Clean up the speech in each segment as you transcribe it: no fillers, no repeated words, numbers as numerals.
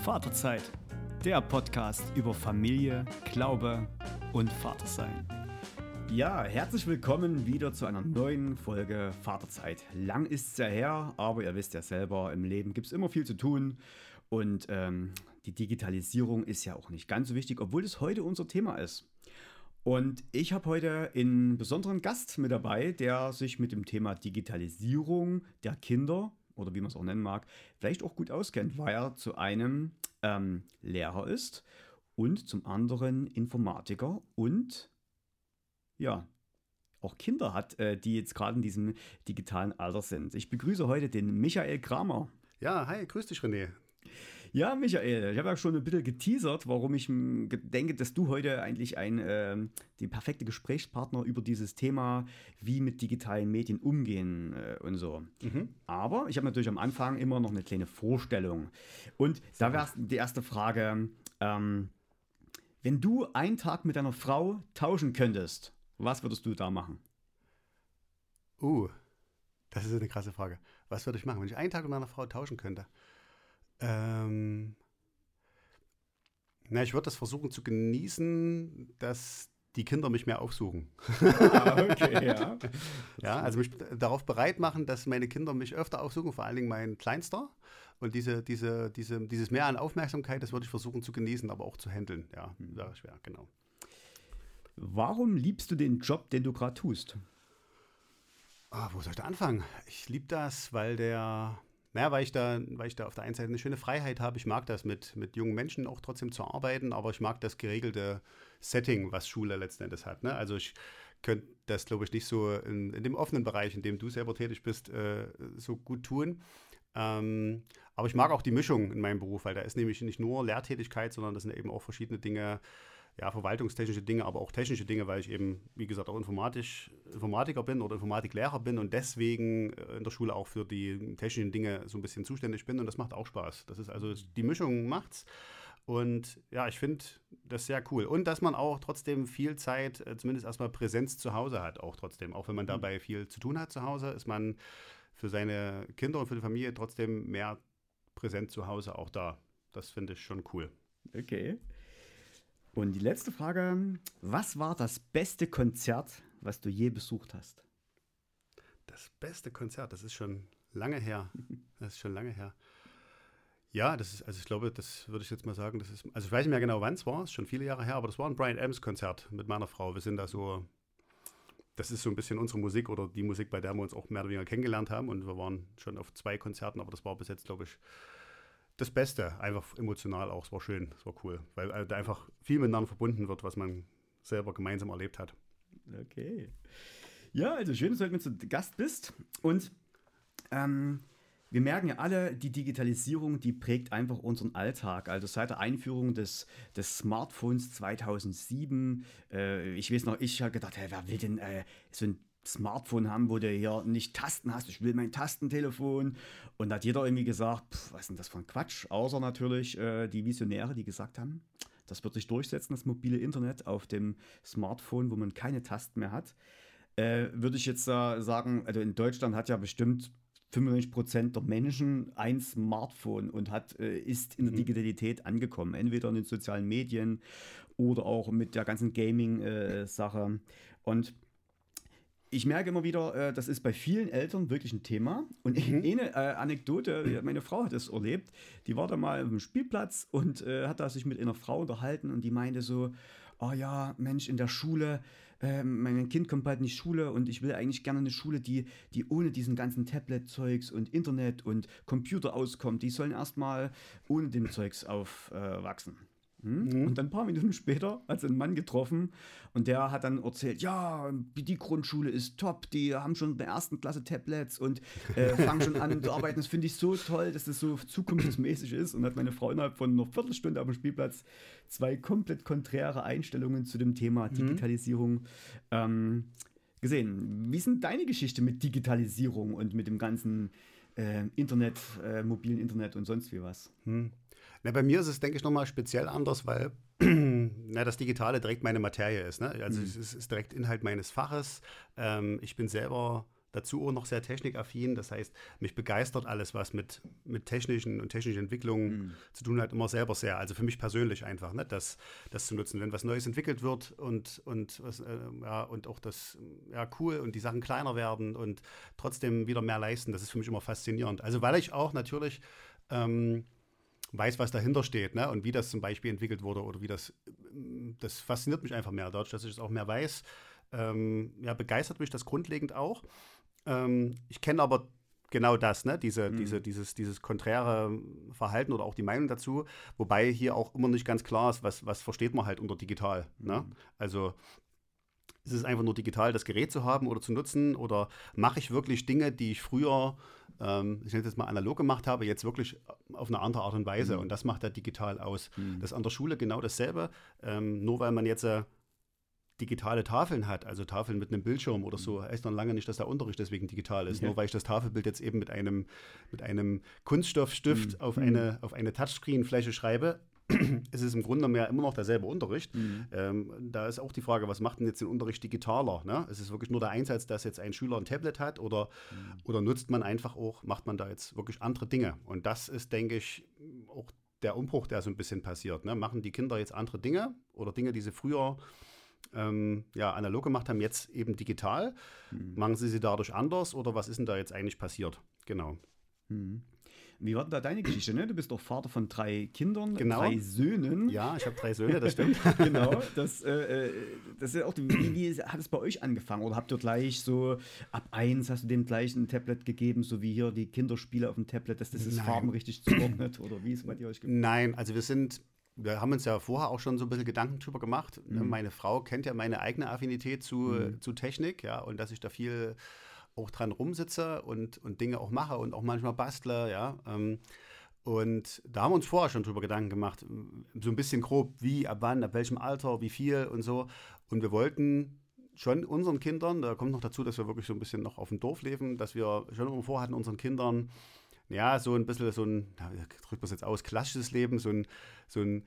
Vaterzeit, der Podcast über Familie, Glaube und Vatersein. Ja, herzlich willkommen wieder zu einer neuen Folge Vaterzeit. Lang ist's ja her, aber ihr wisst ja selber, im Leben gibt es immer viel zu tun und die Digitalisierung ist ja auch nicht ganz so wichtig, obwohl es heute unser Thema ist. Und ich habe heute einen besonderen Gast mit dabei, der sich mit dem Thema Digitalisierung der Kinder oder wie man es auch nennen mag, vielleicht auch gut auskennt, weil er zu einem Lehrer ist und zum anderen Informatiker und ja, auch Kinder hat, die jetzt gerade in diesem digitalen Alter sind. Ich begrüße heute den Michael Kramer. Ja, hi, grüß dich, René. Ja, Michael, ich habe ja schon ein bisschen geteasert, warum ich denke, dass du heute eigentlich die perfekte Gesprächspartner über dieses Thema, wie mit digitalen Medien umgehen und so. Aber ich habe natürlich am Anfang immer noch eine kleine Vorstellung. Und da wäre die erste Frage, wenn du einen Tag mit deiner Frau tauschen könntest, was würdest du da machen? Das ist eine krasse Frage. Was würde ich machen, wenn ich einen Tag mit meiner Frau tauschen könnte? Ich würde das versuchen zu genießen, dass die Kinder mich mehr aufsuchen. Okay, ja. Ja, also mich darauf bereit machen, dass meine Kinder mich öfter aufsuchen, vor allen Dingen mein Kleinster. Und dieses Mehr an Aufmerksamkeit, das würde ich versuchen zu genießen, aber auch zu handeln. Ja, wäre schwer, genau. Warum liebst du den Job, den du gerade tust? Wo soll ich da anfangen? Ich liebe das, weil ich da auf der einen Seite eine schöne Freiheit habe. Ich mag das, mit jungen Menschen auch trotzdem zu arbeiten, aber ich mag das geregelte Setting, was Schule letzten Endes hat. Ne? Also ich könnte das, glaube ich, nicht so in dem offenen Bereich, in dem du selber tätig bist, so gut tun. Aber ich mag auch die Mischung in meinem Beruf, weil da ist nämlich nicht nur Lehrtätigkeit, sondern das sind eben auch verschiedene Dinge, ja, verwaltungstechnische Dinge, aber auch technische Dinge, weil ich eben, wie gesagt, auch Informatiker bin oder Informatiklehrer bin und deswegen in der Schule auch für die technischen Dinge so ein bisschen zuständig bin und das macht auch Spaß. Das ist also, die Mischung macht's und ja, ich finde das sehr cool. Und dass man auch trotzdem viel Zeit, zumindest erstmal Präsenz zu Hause hat, auch trotzdem. Auch wenn man dabei viel zu tun hat zu Hause, ist man für seine Kinder und für die Familie trotzdem mehr präsent zu Hause auch da. Das finde ich schon cool. Okay. Und die letzte Frage, was war das beste Konzert, was du je besucht hast? Das beste Konzert, das ist schon lange her. Ja, also ich glaube, das würde ich jetzt mal sagen, also ich weiß nicht mehr genau, wann es war, ist schon viele Jahre her, aber das war ein Bryan Adams Konzert mit meiner Frau. Wir sind da so, das ist so ein bisschen unsere Musik oder die Musik, bei der wir uns auch mehr oder weniger kennengelernt haben und wir waren schon auf 2 Konzerten, aber das war bis jetzt, glaube ich, das Beste, einfach emotional auch, es war schön, es war cool, weil da einfach viel miteinander verbunden wird, was man selber gemeinsam erlebt hat. Okay. Ja, also schön, dass du heute mit zu Gast bist und wir merken ja alle, die Digitalisierung, die prägt einfach unseren Alltag. Also seit der Einführung des Smartphones 2007, ich weiß noch, ich habe gedacht, hey, wer will denn so ein Smartphone haben, wo du hier nicht Tasten hast, ich will mein Tastentelefon. Und da hat jeder irgendwie gesagt, was ist denn das für ein Quatsch? Außer natürlich die Visionäre, die gesagt haben, das wird sich durchsetzen, das mobile Internet auf dem Smartphone, wo man keine Tasten mehr hat. Würde ich jetzt sagen, also in Deutschland hat ja bestimmt 95% der Menschen ein Smartphone und ist in der Digitalität angekommen. Entweder in den sozialen Medien oder auch mit der ganzen Gaming-Sache. Und ich merke immer wieder, das ist bei vielen Eltern wirklich ein Thema. Und eine Anekdote, meine Frau hat es erlebt, die war da mal auf dem Spielplatz und hat da sich mit einer Frau unterhalten und die meinte so, oh ja, Mensch, in der Schule, mein Kind kommt bald in die Schule und ich will eigentlich gerne eine Schule, die ohne diesen ganzen Tablet-Zeugs und Internet und Computer auskommt. Die sollen erstmal ohne dem Zeugs aufwachsen. Und dann ein paar Minuten später hat sie einen Mann getroffen und der hat dann erzählt, ja, die Grundschule ist top, die haben schon in der 1. Klasse Tablets und fangen schon an zu arbeiten. Das finde ich so toll, dass das so zukunftsmäßig ist. Und hat meine Frau innerhalb von einer Viertelstunde auf dem Spielplatz 2 komplett konträre Einstellungen zu dem Thema Digitalisierung gesehen. Wie ist denn deine Geschichte mit Digitalisierung und mit dem ganzen Internet, mobilen Internet und sonst wie was? Bei mir ist es, denke ich, nochmal speziell anders, weil das Digitale direkt meine Materie ist. Ne? Also es ist direkt Inhalt meines Faches. Ich bin selber dazu auch noch sehr technikaffin. Das heißt, mich begeistert alles, was mit technischen und technischen Entwicklungen zu tun hat, immer selber sehr. Also für mich persönlich einfach, ne, das zu nutzen. Wenn was Neues entwickelt wird und auch das cool und die Sachen kleiner werden und trotzdem wieder mehr leisten, das ist für mich immer faszinierend. Also weil ich auch natürlich weiß, was dahinter steht, ne? Und wie das zum Beispiel entwickelt wurde oder wie das fasziniert mich einfach mehr. Dadurch, dass ich es auch mehr weiß, begeistert mich das grundlegend auch. Ich kenne aber genau das, ne? Dieses konträre Verhalten oder auch die Meinung dazu, wobei hier auch immer nicht ganz klar ist, was versteht man halt unter digital. Ne? Also ist es einfach nur digital, das Gerät zu haben oder zu nutzen, oder mache ich wirklich Dinge, die ich früher, ich nenne es jetzt mal analog gemacht habe, jetzt wirklich auf eine andere Art und Weise, und das macht er digital aus. Das ist an der Schule genau dasselbe, nur weil man jetzt digitale Tafeln hat, also Tafeln mit einem Bildschirm oder so, heißt noch lange nicht, dass der Unterricht deswegen digital ist. Nur weil ich das Tafelbild jetzt eben mit einem Kunststoffstift auf eine Touchscreen-Fläche schreibe, ist es im Grunde mehr immer noch derselbe Unterricht. Da ist auch die Frage, was macht denn jetzt den Unterricht digitaler? Ne? Ist es wirklich nur der Einsatz, dass jetzt ein Schüler ein Tablet hat, oder nutzt man einfach auch, macht man da jetzt wirklich andere Dinge? Und das ist, denke ich, auch der Umbruch, der so ein bisschen passiert. Ne? Machen die Kinder jetzt andere Dinge oder Dinge, die sie früher analog gemacht haben, jetzt eben digital? Machen sie dadurch anders, oder was ist denn da jetzt eigentlich passiert? Genau. Wie war denn da deine Geschichte? Ne? Du bist doch Vater von 3 Kindern, genau. 3 Söhnen. Ja, ich habe 3 Söhne, das stimmt. Genau, das ist ja auch, wie hat es bei euch angefangen? Oder habt ihr gleich so, ab 1 hast du dem gleich ein Tablet gegeben, so wie hier die Kinderspiele auf dem Tablet, dass das Farben richtig zuordnet? Oder wie ist es bei dir euch gemacht? Nein, also wir haben uns ja vorher auch schon so ein bisschen Gedanken drüber gemacht. Meine Frau kennt ja meine eigene Affinität zu Technik, ja, und dass ich da viel auch dran rumsitze und Dinge auch mache und auch manchmal bastle, ja. Und da haben wir uns vorher schon drüber Gedanken gemacht, so ein bisschen grob, wie, ab wann, ab welchem Alter, wie viel und so. Und wir wollten schon unseren Kindern, da kommt noch dazu, dass wir wirklich so ein bisschen noch auf dem Dorf leben, dass wir schon immer vorhatten, unseren Kindern so ein bisschen drückt man es jetzt aus, klassisches Leben, versuchen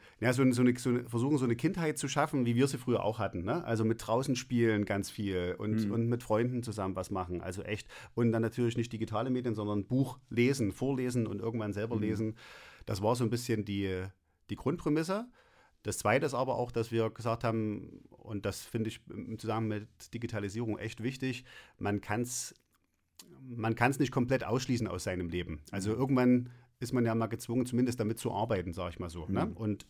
so eine Kindheit zu schaffen, wie wir sie früher auch hatten. Ne? Also mit draußen spielen ganz viel und mit Freunden zusammen was machen. Also echt. Und dann natürlich nicht digitale Medien, sondern Buch lesen, vorlesen und irgendwann selber lesen. Das war so ein bisschen die Grundprämisse. Das Zweite ist aber auch, dass wir gesagt haben, und das finde ich im Zusammenhang mit Digitalisierung echt wichtig, man kann es nicht komplett ausschließen aus seinem Leben. Also irgendwann ist man ja mal gezwungen, zumindest damit zu arbeiten, sage ich mal so. Ne? Und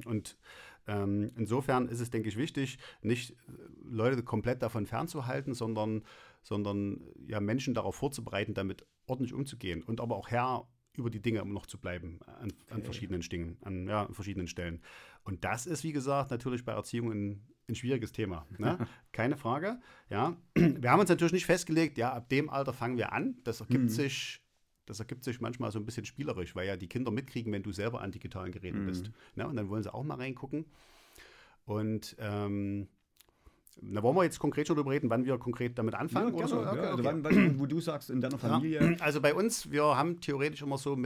insofern ist es, denke ich, wichtig, nicht Leute komplett davon fernzuhalten, sondern Menschen darauf vorzubereiten, damit ordentlich umzugehen und aber auch Herr über die Dinge noch zu bleiben an verschiedenen Dingen, an verschiedenen Stellen. Und das ist, wie gesagt, natürlich bei Erziehung ein schwieriges Thema. Ne? Keine Frage. Ja. Wir haben uns natürlich nicht festgelegt, ja, ab dem Alter fangen wir an. Das ergibt sich manchmal so ein bisschen spielerisch, weil ja die Kinder mitkriegen, wenn du selber an digitalen Geräten bist. Ne? Und dann wollen sie auch mal reingucken. Und da wollen wir jetzt konkret schon drüber reden, wann wir konkret damit anfangen? Ja, oder so? Okay. Also wann, wo du sagst, in deiner Familie. Ja. Also bei uns, wir haben theoretisch immer so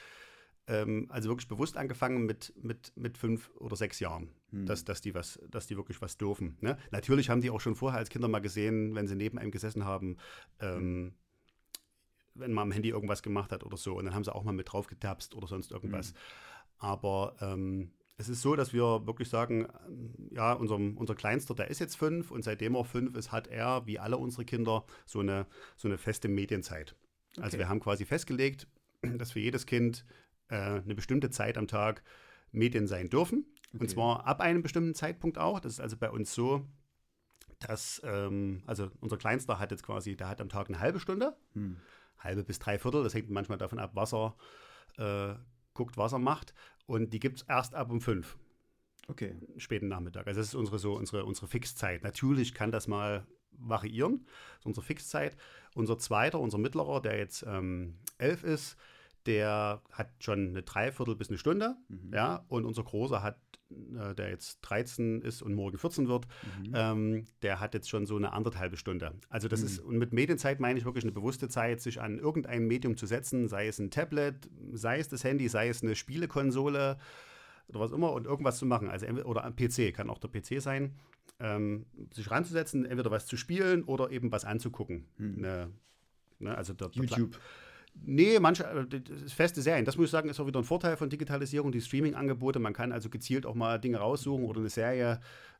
also wirklich bewusst angefangen mit 5 oder 6 Jahren, dass die wirklich was dürfen. Ne? Natürlich haben die auch schon vorher als Kinder mal gesehen, wenn sie neben einem gesessen haben, wenn man am Handy irgendwas gemacht hat oder so. Und dann haben sie auch mal mit drauf getapst oder sonst irgendwas. Aber es ist so, dass wir wirklich sagen, ja, unser Kleinster, der ist jetzt 5, und seitdem er 5 ist, hat er, wie alle unsere Kinder, so eine feste Medienzeit. Okay. Also wir haben quasi festgelegt, dass für jedes Kind eine bestimmte Zeit am Tag Medien sein dürfen. Okay. Und zwar ab einem bestimmten Zeitpunkt auch. Das ist also bei uns so, dass also unser Kleinster hat jetzt quasi, der hat am Tag eine halbe Stunde, halbe bis 3/4, das hängt manchmal davon ab, was er guckt, was er macht. Und die gibt es erst ab um 5. Okay. Späten Nachmittag. Also das ist unsere Fixzeit. Natürlich kann das mal variieren. Das ist unsere Fixzeit. Unser Mittlerer, der jetzt 11 ist, der hat schon eine 3/4 bis eine Stunde. Ja, und unser Großer hat, der jetzt 13 ist und morgen 14 wird, der hat jetzt schon so eine 1,5 Stunde. Also das ist, und mit Medienzeit meine ich wirklich eine bewusste Zeit, sich an irgendein Medium zu setzen, sei es ein Tablet, sei es das Handy, sei es eine Spielekonsole oder was immer, und irgendwas zu machen. Also oder ein PC, kann auch der PC sein, sich ranzusetzen, entweder was zu spielen oder eben was anzugucken. Ne? Also YouTube. Nee, manche feste Serien. Das muss ich sagen, ist auch wieder ein Vorteil von Digitalisierung, die Streaming-Angebote. Man kann also gezielt auch mal Dinge raussuchen oder eine Serie,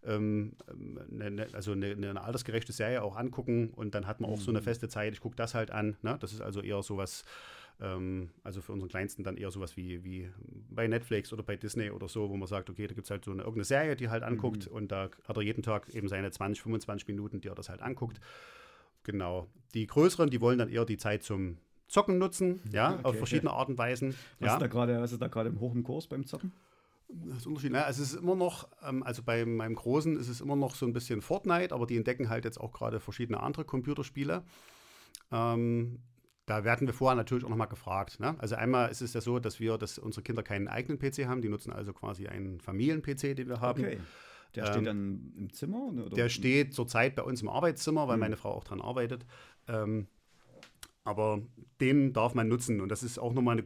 also eine altersgerechte Serie auch angucken und dann hat man auch so eine feste Zeit. Ich gucke das halt an. Ne? Das ist also eher sowas, also für unseren Kleinsten dann eher sowas wie bei Netflix oder bei Disney oder so, wo man sagt, okay, da gibt es halt so irgendeine Serie, die halt anguckt und da hat er jeden Tag eben seine 20, 25 Minuten, die er das halt anguckt. Genau. Die Größeren, die wollen dann eher die Zeit zum Zocken nutzen, ja, auf verschiedene Arten und Weisen. Was ist da gerade hoch im Kurs beim Zocken? Das ist Unterschied. Also es ist immer noch, also bei meinem Großen ist es immer noch so ein bisschen Fortnite, aber die entdecken halt jetzt auch gerade verschiedene andere Computerspiele. Da werden wir vorher natürlich auch nochmal gefragt. Ne? Also einmal ist es ja so, dass unsere Kinder keinen eigenen PC haben, die nutzen also quasi einen Familien-PC, den wir haben. Okay. Der steht dann im Zimmer? Oder? Der steht zurzeit bei uns im Arbeitszimmer, weil meine Frau auch dran arbeitet. Aber den darf man nutzen und das ist auch nochmal eine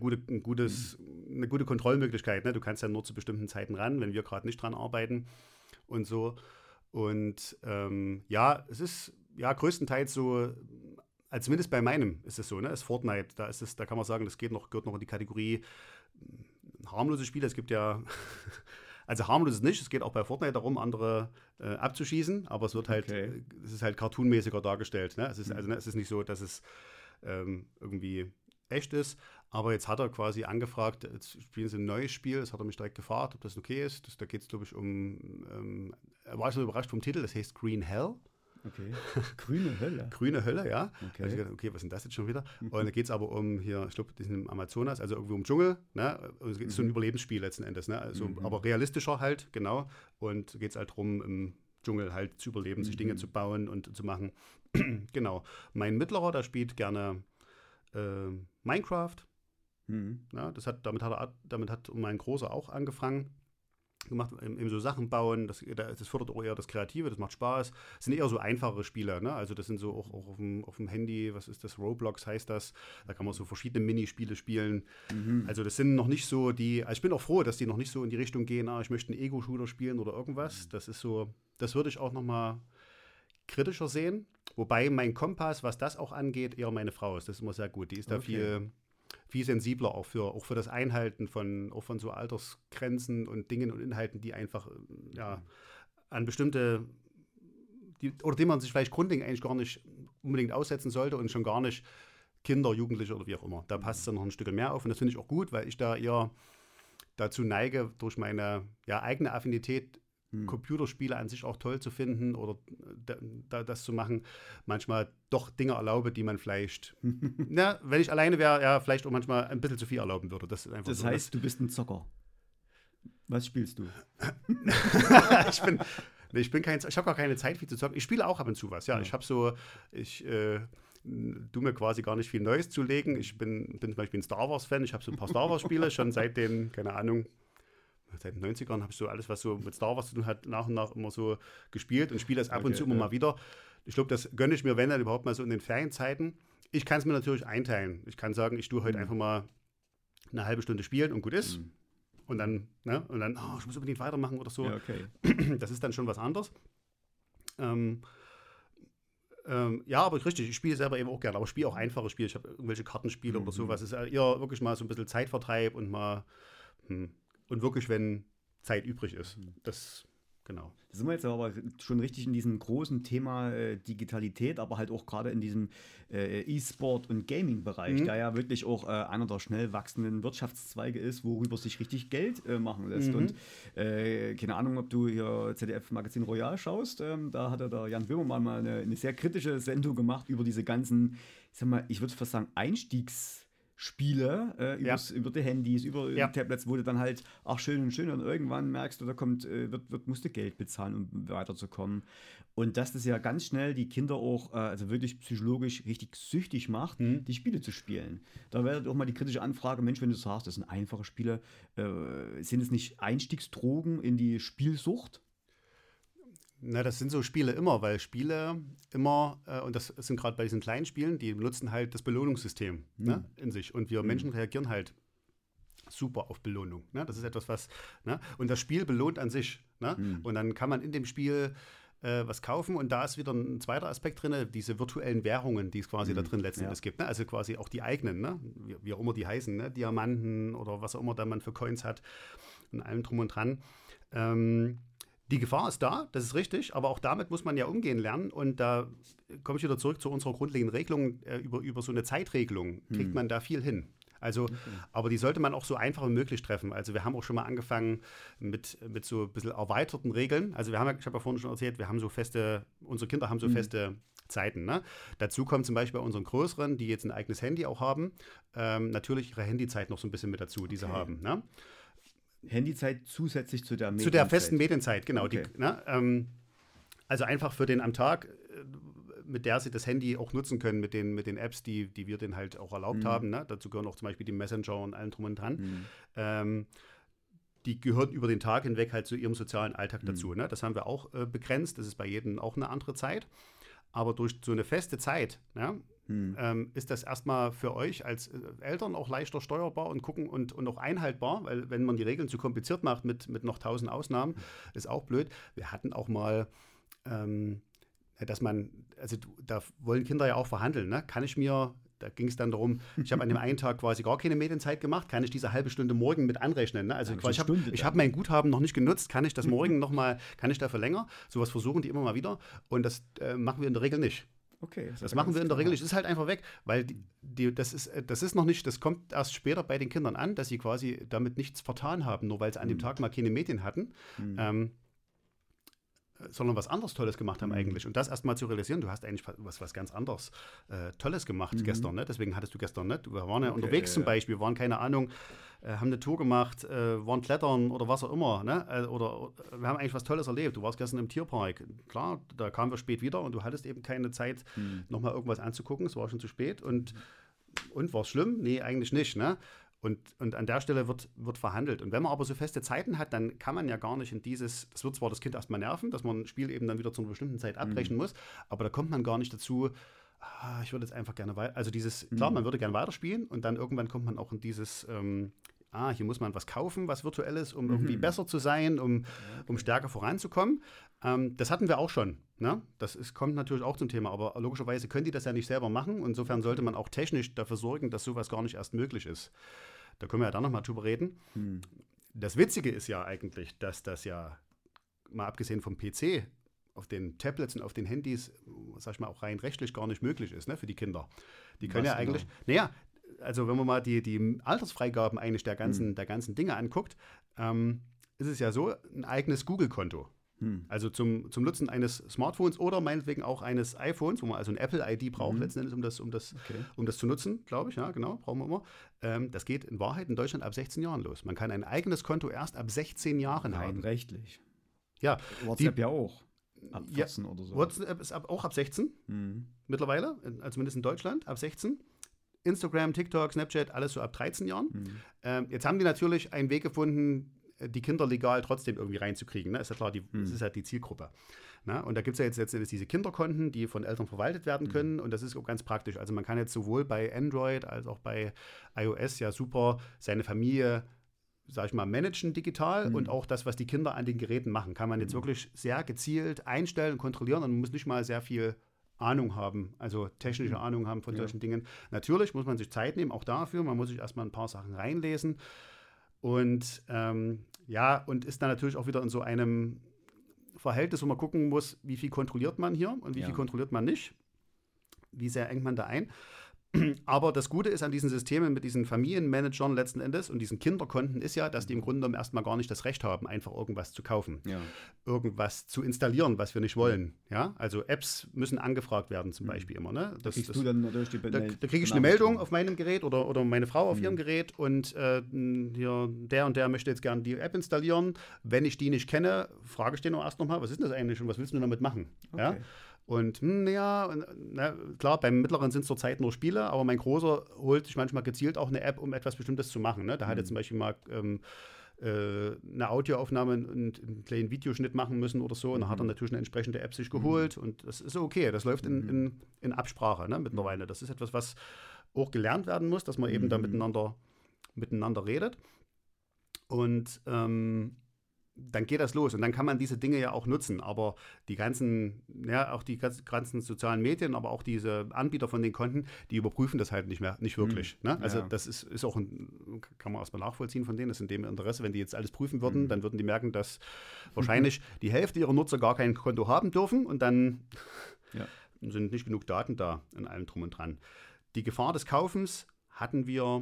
gute Kontrollmöglichkeit. Ne? Du kannst ja nur zu bestimmten Zeiten ran, wenn wir gerade nicht dran arbeiten und so. Und es ist ja größtenteils so, also zumindest bei meinem ist es so, ne? Ist Fortnite, da kann man sagen, das gehört noch in die Kategorie harmlose Spiele. Es gibt ja, also harmlos ist nicht, es geht auch bei Fortnite darum, andere abzuschießen, aber es wird halt, es ist halt cartoonmäßiger dargestellt. Ne? Es ist nicht so, dass es irgendwie echt ist. Aber jetzt hat er quasi angefragt, jetzt spielen sie ein neues Spiel, das hat er mich direkt gefragt, ob das okay ist. Da geht es, glaube ich, er war schon überrascht vom Titel, das heißt Green Hell. Okay. Grüne Hölle? Grüne Hölle, ja. Okay. Also, okay, was ist denn das jetzt schon wieder? Und da geht es aber um hier, ich glaube, die sind im Amazonas, also irgendwie um Dschungel, ne? Und es ist so ein Überlebensspiel letzten Endes, ne? Also, aber realistischer halt, genau. Und geht es halt darum, im Dschungel halt zu überleben, sich Dinge zu bauen und zu machen. Genau. Mein Mittlerer, der spielt gerne Minecraft. Ja, damit hat mein Großer auch angefangen. Gemacht, eben so Sachen bauen, das fördert auch eher das Kreative, das macht Spaß. Das sind eher so einfachere Spiele, ne? Also das sind so auch auf dem Handy, was ist das, Roblox heißt das, da kann man so verschiedene Minispiele spielen. Also das sind noch nicht so also ich bin auch froh, dass die noch nicht so in die Richtung gehen, ich möchte einen Ego-Shooter spielen oder irgendwas. Das ist so, das würde ich auch noch mal kritischer sehen, wobei mein Kompass, was das auch angeht, eher meine Frau ist. Das ist immer sehr gut, die ist da viel sensibler auch für das Einhalten von so Altersgrenzen und Dingen und Inhalten, die einfach an bestimmte, die man sich vielleicht grundlegend eigentlich gar nicht unbedingt aussetzen sollte und schon gar nicht Kinder, Jugendliche oder wie auch immer. Da passt es dann noch ein Stück mehr auf und das finde ich auch gut, weil ich da eher dazu neige, durch meine eigene Affinität Computerspiele an sich auch toll zu finden oder das zu machen, manchmal doch Dinge erlaube, die man vielleicht, wenn ich alleine wäre, vielleicht auch manchmal ein bisschen zu viel erlauben würde. Das ist einfach das heißt, du bist ein Zocker. Was spielst du? Ich habe gar keine Zeit, viel zu zocken. Ich spiele auch ab und zu was, ja. Ich tu mir quasi gar nicht viel Neues zulegen. Ich bin zum Beispiel ein Star Wars-Fan. Ich habe so ein paar Star Wars-Spiele schon seit den, keine Ahnung, seit den 90ern habe ich so alles, was so mit Star Wars zu tun hat, nach und nach immer so gespielt und spiele das ab und zu immer mal wieder. Ich glaube, das gönne ich mir, wenn dann überhaupt mal so in den Ferienzeiten. Ich kann es mir natürlich einteilen. Ich kann sagen, ich tue heute einfach mal eine halbe Stunde spielen und gut ist. Und dann, ich muss unbedingt weitermachen oder so. Ja, okay. Das ist dann schon was anderes. Aber richtig, ich spiele selber eben auch gerne, aber ich spiele auch einfache Spiele. Ich habe irgendwelche Kartenspiele oder sowas. Es ist eher wirklich mal so ein bisschen Zeitvertreib und mal und wirklich, wenn Zeit übrig ist. Das, genau. Da sind wir jetzt aber schon richtig in diesem großen Thema Digitalität, aber halt auch gerade in diesem E-Sport- und Gaming-Bereich, der ja wirklich auch einer der schnell wachsenden Wirtschaftszweige ist, worüber sich richtig Geld machen lässt. Und keine Ahnung, ob du hier ZDF-Magazin Royal schaust, da hatte der Jan Böhmermann mal eine sehr kritische Sendung gemacht über diese ganzen, ich würde fast sagen, Einstiegsspiele über die Handys, über die Tablets, wo du dann halt, schön und irgendwann merkst du, musst du Geld bezahlen, um weiterzukommen. Und dass das ja ganz schnell die Kinder auch, also wirklich psychologisch richtig süchtig macht, die Spiele zu spielen. Da wäre auch mal die kritische Anfrage, Mensch, wenn du sagst, das sind einfache Spiele, sind es nicht Einstiegsdrogen in die Spielsucht? Na, das sind so Spiele immer, weil Spiele immer, und das sind gerade bei diesen kleinen Spielen, die benutzen halt das Belohnungssystem in sich. Und wir Menschen reagieren halt super auf Belohnung. Ne? Das ist etwas, was, und das Spiel belohnt an sich. Ne? Und dann kann man in dem Spiel was kaufen und da ist wieder ein zweiter Aspekt drin, diese virtuellen Währungen, die es quasi da drin letzten Endes gibt. Ne? Also quasi auch die eigenen, ne? Wie auch immer die heißen, ne? Diamanten oder was auch immer da man für Coins hat und allem drum und dran. Die Gefahr ist da, das ist richtig, aber auch damit muss man ja umgehen lernen und da komme ich wieder zurück zu unserer grundlegenden Regelung, über so eine Zeitregelung kriegt man da viel hin. Also, aber die sollte man auch so einfach wie möglich treffen. Also wir haben auch schon mal angefangen mit so ein bisschen erweiterten Regeln. Also ich habe ja vorhin schon erzählt, unsere Kinder haben so feste Zeiten. Ne? Dazu kommt zum Beispiel bei unseren Größeren, die jetzt ein eigenes Handy auch haben, natürlich ihre Handyzeit noch so ein bisschen mit dazu, die sie haben. Ne? Handyzeit zusätzlich zu der Medienzeit. Zu der festen Medienzeit, genau. Okay. Also einfach für den am Tag, mit der sie das Handy auch nutzen können, mit den Apps, die wir denen halt auch erlaubt haben. Ne? Dazu gehören auch zum Beispiel die Messenger und allem drum und dran. Die gehören über den Tag hinweg halt zu ihrem sozialen Alltag dazu. Ne? Das haben wir auch begrenzt. Das ist bei jedem auch eine andere Zeit. Aber durch so eine feste Zeit, ist das erstmal für euch als Eltern auch leichter steuerbar und gucken und auch einhaltbar, weil wenn man die Regeln zu kompliziert macht mit noch 1000 Ausnahmen, ist auch blöd. Wir hatten auch mal, da wollen Kinder ja auch verhandeln, ne? Da ging es dann darum, ich habe an dem einen Tag quasi gar keine Medienzeit gemacht, kann ich diese halbe Stunde morgen mit anrechnen? Ne? Also ich habe mein Guthaben noch nicht genutzt, kann ich das morgen nochmal, kann ich dafür länger? Sowas versuchen die immer mal wieder und das machen wir in der Regel nicht. Okay, das machen wir in der Regel nicht. Das ist halt einfach weg, weil das ist noch nicht, das kommt erst später bei den Kindern an, dass sie quasi damit nichts vertan haben, nur weil sie an dem Tag mal keine Medien hatten. Sondern was anderes Tolles gemacht haben eigentlich. Und das erstmal zu realisieren, du hast eigentlich was ganz anderes Tolles gemacht gestern. Ne? Deswegen hattest du gestern nicht. Wir waren ja unterwegs zum Beispiel, wir waren, keine Ahnung, haben eine Tour gemacht, waren klettern oder was auch immer. Ne? Oder wir haben eigentlich was Tolles erlebt. Du warst gestern im Tierpark. Klar, da kamen wir spät wieder und du hattest eben keine Zeit, nochmal irgendwas anzugucken. Es war schon zu spät. Und war es schlimm? Nee, eigentlich nicht. Ne? Und an der Stelle wird verhandelt. Und wenn man aber so feste Zeiten hat, dann kann man ja gar nicht das wird zwar das Kind erstmal nerven, dass man ein Spiel eben dann wieder zu einer bestimmten Zeit abbrechen muss, aber da kommt man gar nicht dazu, ich würde jetzt einfach gerne weiter, also klar, man würde gerne weiterspielen und dann irgendwann kommt man auch in dieses, hier muss man was kaufen, was Virtuelles, um irgendwie besser zu sein, um stärker voranzukommen. Das hatten wir auch schon. Ne? Kommt natürlich auch zum Thema, aber logischerweise können die das ja nicht selber machen. Insofern sollte man auch technisch dafür sorgen, dass sowas gar nicht erst möglich ist. Da können wir ja dann nochmal drüber reden. Das Witzige ist ja eigentlich, dass das ja, mal abgesehen vom PC, auf den Tablets und auf den Handys, sag ich mal, auch rein rechtlich gar nicht möglich ist, ne, für die Kinder. Die können ja eigentlich, also wenn man mal die Altersfreigaben eigentlich der ganzen Dinge anguckt, ist es ja so, ein eigenes Google-Konto. Also zum Nutzen eines Smartphones oder meinetwegen auch eines iPhones, wo man also ein Apple-ID braucht, letzten Endes, um das zu nutzen, glaube ich. Ja, genau, brauchen wir immer. Das geht in Wahrheit in Deutschland ab 16 Jahren los. Man kann ein eigenes Konto erst ab 16 Jahren haben. Rechtlich. Ja. WhatsApp ja auch. Ab 14 oder so. WhatsApp ist auch ab 16 mittlerweile, also zumindest in Deutschland, ab 16. Instagram, TikTok, Snapchat, alles so ab 13 Jahren. Jetzt haben die natürlich einen Weg gefunden, die Kinder legal trotzdem irgendwie reinzukriegen. Ne? Ist ja klar, das ist halt die Zielgruppe. Na? Und da gibt es ja jetzt diese Kinderkonten, die von Eltern verwaltet werden können. Und das ist auch ganz praktisch. Also man kann jetzt sowohl bei Android als auch bei iOS ja super seine Familie, sag ich mal, managen digital und auch das, was die Kinder an den Geräten machen, kann man jetzt wirklich sehr gezielt einstellen und kontrollieren und man muss nicht mal sehr viel Ahnung haben, also technische Ahnung haben von solchen Dingen. Natürlich muss man sich Zeit nehmen, auch dafür. Man muss sich erstmal ein paar Sachen reinlesen. Und und ist dann natürlich auch wieder in so einem Verhältnis, wo man gucken muss, wie viel kontrolliert man hier und wie viel kontrolliert man nicht. Wie sehr engt man da ein. Aber das Gute ist an diesen Systemen mit diesen Familienmanagern letzten Endes und diesen Kinderkonten ist ja, dass die im Grunde genommen erstmal gar nicht das Recht haben, einfach irgendwas zu kaufen. Irgendwas zu installieren, was wir nicht wollen. Ja? Also Apps müssen angefragt werden zum Beispiel immer. Ne? Da kriege ich eine Meldung auf meinem Gerät oder meine Frau auf ihrem Gerät und hier, der und der möchte jetzt gerne die App installieren. Wenn ich die nicht kenne, frage ich den auch erst nochmal, was ist das eigentlich und was willst du damit machen? Okay. Ja? Und klar, beim Mittleren sind es zurzeit nur Spiele, aber mein Großer holt sich manchmal gezielt auch eine App, um etwas Bestimmtes zu machen. Ne? Da hat er zum Beispiel mal eine Audioaufnahme und einen kleinen Videoschnitt machen müssen oder so. Und dann hat er natürlich eine entsprechende App sich geholt. Und das ist okay. Das läuft in Absprache, ne, mittlerweile. Das ist etwas, was auch gelernt werden muss, dass man eben da miteinander redet. Und dann geht das los und dann kann man diese Dinge ja auch nutzen. Aber die ganzen, ja, auch die ganzen sozialen Medien, aber auch diese Anbieter von den Konten, die überprüfen das halt nicht wirklich. Ne? Also das ist auch, kann man erstmal nachvollziehen von denen, das ist in dem Interesse. Wenn die jetzt alles prüfen würden, dann würden die merken, dass wahrscheinlich die Hälfte ihrer Nutzer gar kein Konto haben dürfen und dann sind nicht genug Daten da in allem drum und dran. Die Gefahr des Kaufens hatten wir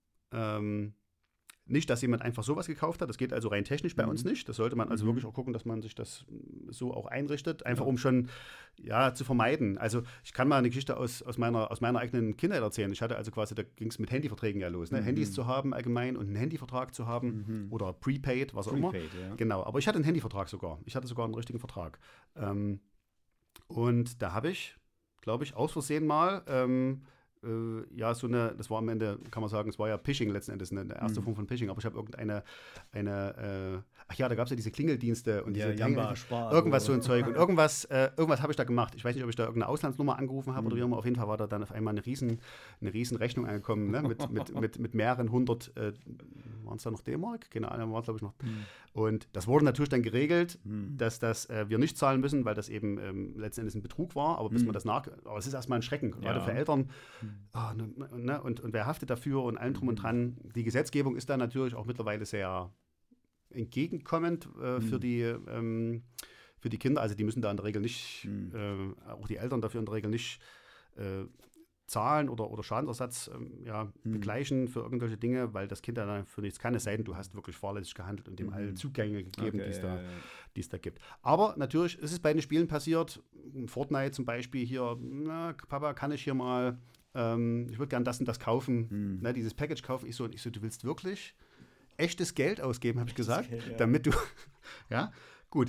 nicht, dass jemand einfach sowas gekauft hat. Das geht also rein technisch bei uns nicht. Das sollte man also wirklich auch gucken, dass man sich das so auch einrichtet, einfach um schon zu vermeiden. Also ich kann mal eine Geschichte aus meiner eigenen Kindheit erzählen. Ich hatte also quasi, da ging es mit Handyverträgen ja los. Ne? Handys zu haben allgemein und einen Handyvertrag zu haben oder Prepaid, was auch immer. Ja. Genau, aber ich hatte einen Handyvertrag sogar. Ich hatte sogar einen richtigen Vertrag. Und da habe ich, glaube ich, aus Versehen mal das war am Ende, kann man sagen, es war ja Phishing letzten Endes, eine erste Form von Phishing, aber ich habe da gab es ja diese Klingeldienste und diese irgendwas so ein Zeug und irgendwas habe ich da gemacht. Ich weiß nicht, ob ich da irgendeine Auslandsnummer angerufen habe oder wie immer. Auf jeden Fall war da dann auf einmal eine riesen Rechnung angekommen, ne? mit mehreren hundert, waren es da noch D-Mark? Keine Ahnung, waren es glaube ich noch. Und das wurde natürlich dann geregelt, dass wir nicht zahlen müssen, weil das eben letzten Endes ein Betrug war, aber bis man das aber es ist erstmal ein Schrecken, gerade für Eltern. Und wer haftet dafür und allem drum und dran. Die Gesetzgebung ist da natürlich auch mittlerweile sehr entgegenkommend für die Kinder. Also die müssen da in der Regel nicht, auch die Eltern dafür in der Regel nicht zahlen oder Schadensersatz begleichen für irgendwelche Dinge, weil das Kind dann für nichts kann, es sei denn, du hast wirklich fahrlässig gehandelt und dem alle Zugänge gegeben, die es da gibt. Aber natürlich ist es bei den Spielen passiert, Fortnite zum Beispiel hier, Papa, kann ich hier mal ich würde gern das und das kaufen, dieses Package kaufen. Ich so, du willst wirklich echtes Geld ausgeben, habe ich gesagt, damit du, gut.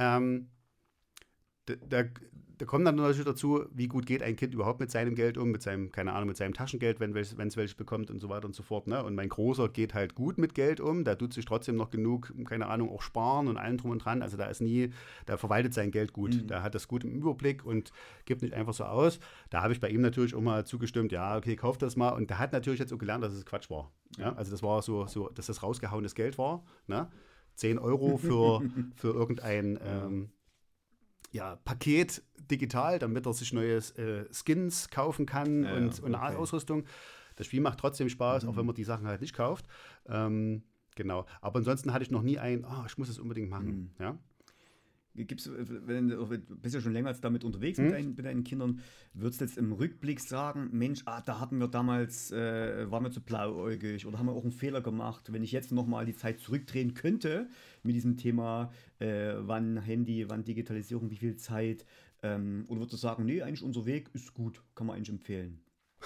Da kommt dann natürlich dazu, wie gut geht ein Kind überhaupt mit seinem Geld um, mit seinem Taschengeld, wenn es welches bekommt und so weiter und so fort. Ne? Und mein Großer geht halt gut mit Geld um, der tut sich trotzdem noch genug, keine Ahnung, auch sparen und allem drum und dran. Also der verwaltet sein Geld gut, der hat das gut im Überblick und gibt nicht einfach so aus. Da habe ich bei ihm natürlich auch mal zugestimmt, ja, okay, kauf das mal. Und der hat natürlich jetzt auch gelernt, dass es Quatsch war. Ja? Also das war so, dass das rausgehauenes Geld war. Ne? 10 Euro für irgendein Paket digital, damit er sich neue Skins kaufen kann und Ausrüstung. Das Spiel macht trotzdem Spaß, auch wenn man die Sachen halt nicht kauft. Genau. Aber ansonsten hatte ich noch nie ich muss es unbedingt machen. Ja? Du bist ja schon länger als damit unterwegs mit deinen Kindern, würdest du jetzt im Rückblick sagen, Mensch, da hatten wir damals, waren wir zu blauäugig oder haben wir auch einen Fehler gemacht, wenn ich jetzt nochmal die Zeit zurückdrehen könnte mit diesem Thema, wann Handy, wann Digitalisierung, wie viel Zeit, oder würdest du sagen, nee, eigentlich unser Weg ist gut, kann man eigentlich empfehlen?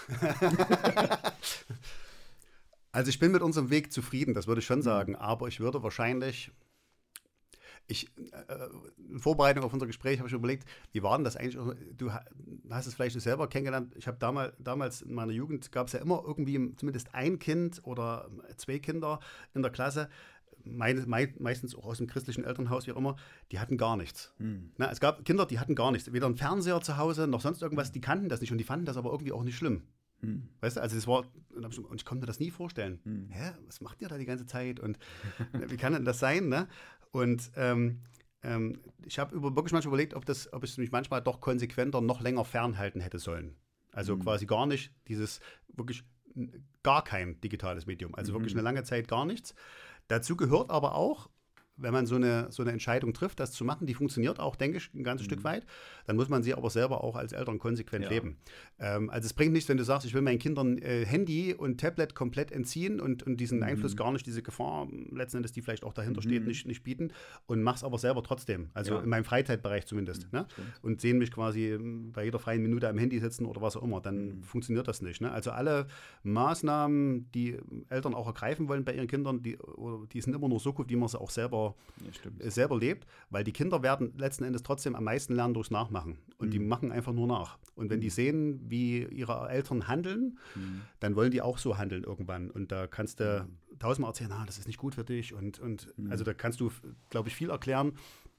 Also ich bin mit unserem Weg zufrieden, das würde ich schon sagen, aber ich würde wahrscheinlich... in Vorbereitung auf unser Gespräch habe ich überlegt, wie war denn das eigentlich? Du hast es vielleicht selber kennengelernt. Ich habe damals in meiner Jugend, gab es ja immer irgendwie zumindest ein Kind oder 2 Kinder in der Klasse, meistens auch aus dem christlichen Elternhaus, wie auch immer, die hatten gar nichts. Na, es gab Kinder, die hatten gar nichts. Weder einen Fernseher zu Hause, noch sonst irgendwas, die kannten das nicht und die fanden das aber irgendwie auch nicht schlimm. Weißt du, also das war, und ich konnte mir das nie vorstellen. Hä, was macht ihr da die ganze Zeit? Und wie kann denn das sein, ne? Und ich habe wirklich manchmal überlegt, ob ich mich manchmal doch konsequenter noch länger fernhalten hätte sollen. Also quasi gar nicht wirklich gar kein digitales Medium. Also wirklich eine lange Zeit gar nichts. Dazu gehört aber auch, wenn man so eine Entscheidung trifft, das zu machen, die funktioniert auch, denke ich, ein ganzes Stück weit, dann muss man sie aber selber auch als Eltern konsequent leben. Also es bringt nichts, wenn du sagst, ich will meinen Kindern Handy und Tablet komplett entziehen und diesen Einfluss gar nicht, diese Gefahr letzten Endes, die vielleicht auch dahinter steht, nicht bieten und mach's aber selber trotzdem, also in meinem Freizeitbereich zumindest. Ne? Und sehen mich quasi bei jeder freien Minute am Handy sitzen oder was auch immer, dann funktioniert das nicht. Ne? Also alle Maßnahmen, die Eltern auch ergreifen wollen bei ihren Kindern, die sind immer nur so gut, wie man sie auch selber lebt, weil die Kinder werden letzten Endes trotzdem am meisten lernen durchs Nachmachen und die machen einfach nur nach. Und wenn die sehen, wie ihre Eltern handeln, dann wollen die auch so handeln irgendwann und da kannst du tausendmal erzählen, das ist nicht gut für dich und also da kannst du, glaube ich, viel erklären.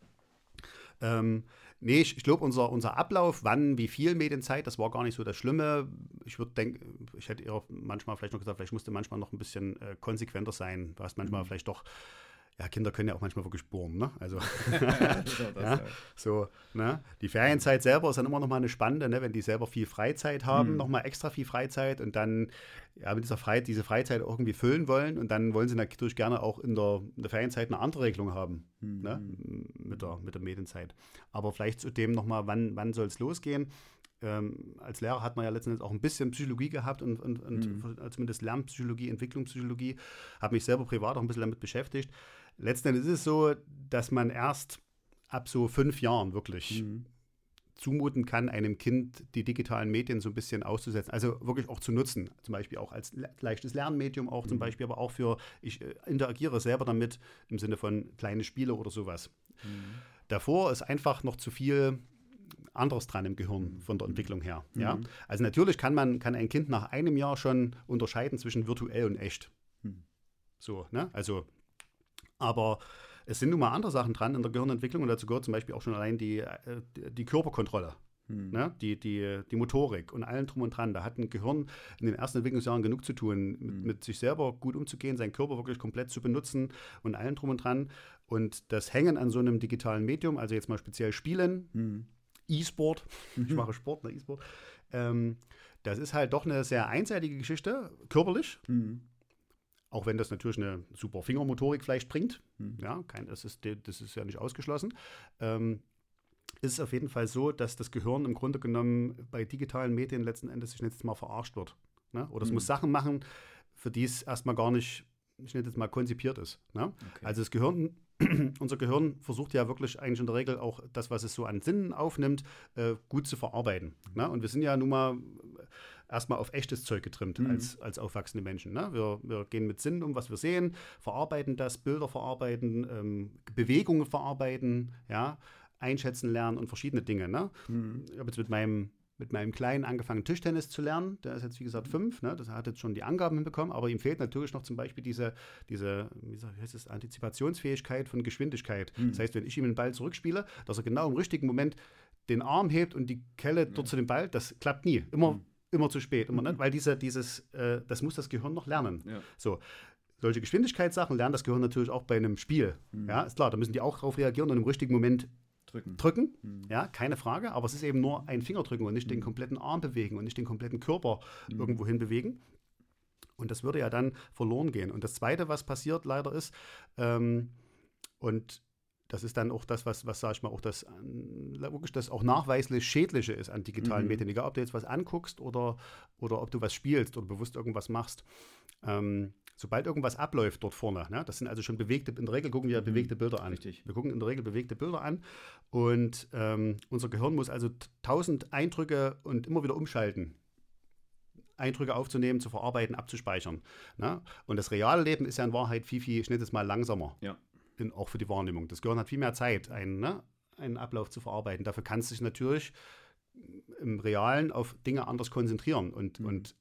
Nee, ich glaube, unser Ablauf, wann, wie viel Medienzeit, das war gar nicht so das Schlimme. Ich würde denken, ich hätte eher manchmal vielleicht noch gesagt, vielleicht musste manchmal noch ein bisschen konsequenter sein. Du hast manchmal vielleicht doch Ja, Kinder können ja auch manchmal wirklich bohren, ne? Also, Das, ja, so, ne? Die Ferienzeit selber ist dann immer noch mal eine spannende, ne? Wenn die selber viel Freizeit haben, noch mal extra viel Freizeit und dann ja, mit diese Freizeit auch irgendwie füllen wollen und dann wollen sie natürlich gerne auch in der Ferienzeit eine andere Regelung haben, ne? Mit der Medienzeit. Aber vielleicht zu dem noch mal, wann soll es losgehen? Als Lehrer hat man ja letztendlich auch ein bisschen Psychologie gehabt und zumindest Lernpsychologie, Entwicklungspsychologie, habe mich selber privat auch ein bisschen damit beschäftigt. Letzten Endes ist es so, dass man erst ab so 5 Jahren wirklich zumuten kann, einem Kind die digitalen Medien so ein bisschen auszusetzen, also wirklich auch zu nutzen, zum Beispiel auch als leichtes Lernmedium, auch zum Beispiel, aber auch ich interagiere selber damit im Sinne von kleine Spiele oder sowas. Davor ist einfach noch zu viel anderes dran im Gehirn von der Entwicklung her. Ja? Also natürlich kann ein Kind nach einem Jahr schon unterscheiden zwischen virtuell und echt. So, ne? Also, aber es sind nun mal andere Sachen dran in der Gehirnentwicklung und dazu gehört zum Beispiel auch schon allein die Körperkontrolle, ne? Die Motorik und allem drum und dran. Da hat ein Gehirn in den ersten Entwicklungsjahren genug zu tun, mit sich selber gut umzugehen, seinen Körper wirklich komplett zu benutzen und allem drum und dran. Und das Hängen an so einem digitalen Medium, also jetzt mal speziell Spielen, E-Sport, ich mache Sport, ne, E-Sport, das ist halt doch eine sehr einseitige Geschichte, körperlich. Auch wenn das natürlich eine super Fingermotorik vielleicht bringt. Ja, das ist ja nicht ausgeschlossen. Ist es auf jeden Fall so, dass das Gehirn im Grunde genommen bei digitalen Medien letzten Endes, ich nenne es jetzt mal, verarscht wird. Ne? Oder es muss Sachen machen, für die es erstmal gar nicht, ich nenne es jetzt mal, konzipiert ist. Ne? Okay. Also das Gehirn, unser Gehirn versucht ja wirklich eigentlich in der Regel auch das, was es so an Sinnen aufnimmt, gut zu verarbeiten. Ne? Und wir sind ja nun mal erstmal auf echtes Zeug getrimmt als aufwachsende Menschen. Ne? Wir gehen mit Sinnen um, was wir sehen, verarbeiten das, Bilder verarbeiten, Bewegungen verarbeiten, ja, einschätzen lernen und verschiedene Dinge. Ne? Ich habe jetzt mit meinem Kleinen angefangen, Tischtennis zu lernen. Der ist jetzt, wie gesagt, 5. Ne? Das hat jetzt schon die Angaben hinbekommen, aber ihm fehlt natürlich noch zum Beispiel diese wie heißt es, Antizipationsfähigkeit von Geschwindigkeit. Das heißt, wenn ich ihm den Ball zurückspiele, dass er genau im richtigen Moment den Arm hebt und die Kelle dort zu dem Ball, das klappt nie. Immer zu spät. Ne? Weil das muss das Gehirn noch lernen. Ja. So. Solche Geschwindigkeitssachen lernt das Gehirn natürlich auch bei einem Spiel. Ja, ist klar, da müssen die auch darauf reagieren und im richtigen Moment drücken. Ja, keine Frage, aber es ist eben nur ein Fingerdrücken und nicht den kompletten Arm bewegen und nicht den kompletten Körper irgendwo hin bewegen. Und das würde ja dann verloren gehen. Und das Zweite, was passiert leider ist, und das ist dann auch das, was sage ich mal, auch wirklich das auch nachweislich Schädliche ist an digitalen Medien. Egal, ob du jetzt was anguckst oder ob du was spielst oder bewusst irgendwas machst. Sobald irgendwas abläuft dort vorne, ne, das sind also schon in der Regel gucken wir bewegte Bilder an. Richtig. Wir gucken in der Regel bewegte Bilder an und unser Gehirn muss also 1000 Eindrücke und immer wieder umschalten. Eindrücke aufzunehmen, zu verarbeiten, abzuspeichern. Ne? Und das reale Leben ist ja in Wahrheit viel, ich nenne es mal, langsamer. Ja. Auch für die Wahrnehmung. Das Gehirn hat viel mehr Zeit, einen Ablauf zu verarbeiten. Dafür kann es sich natürlich im Realen auf Dinge anders konzentrieren und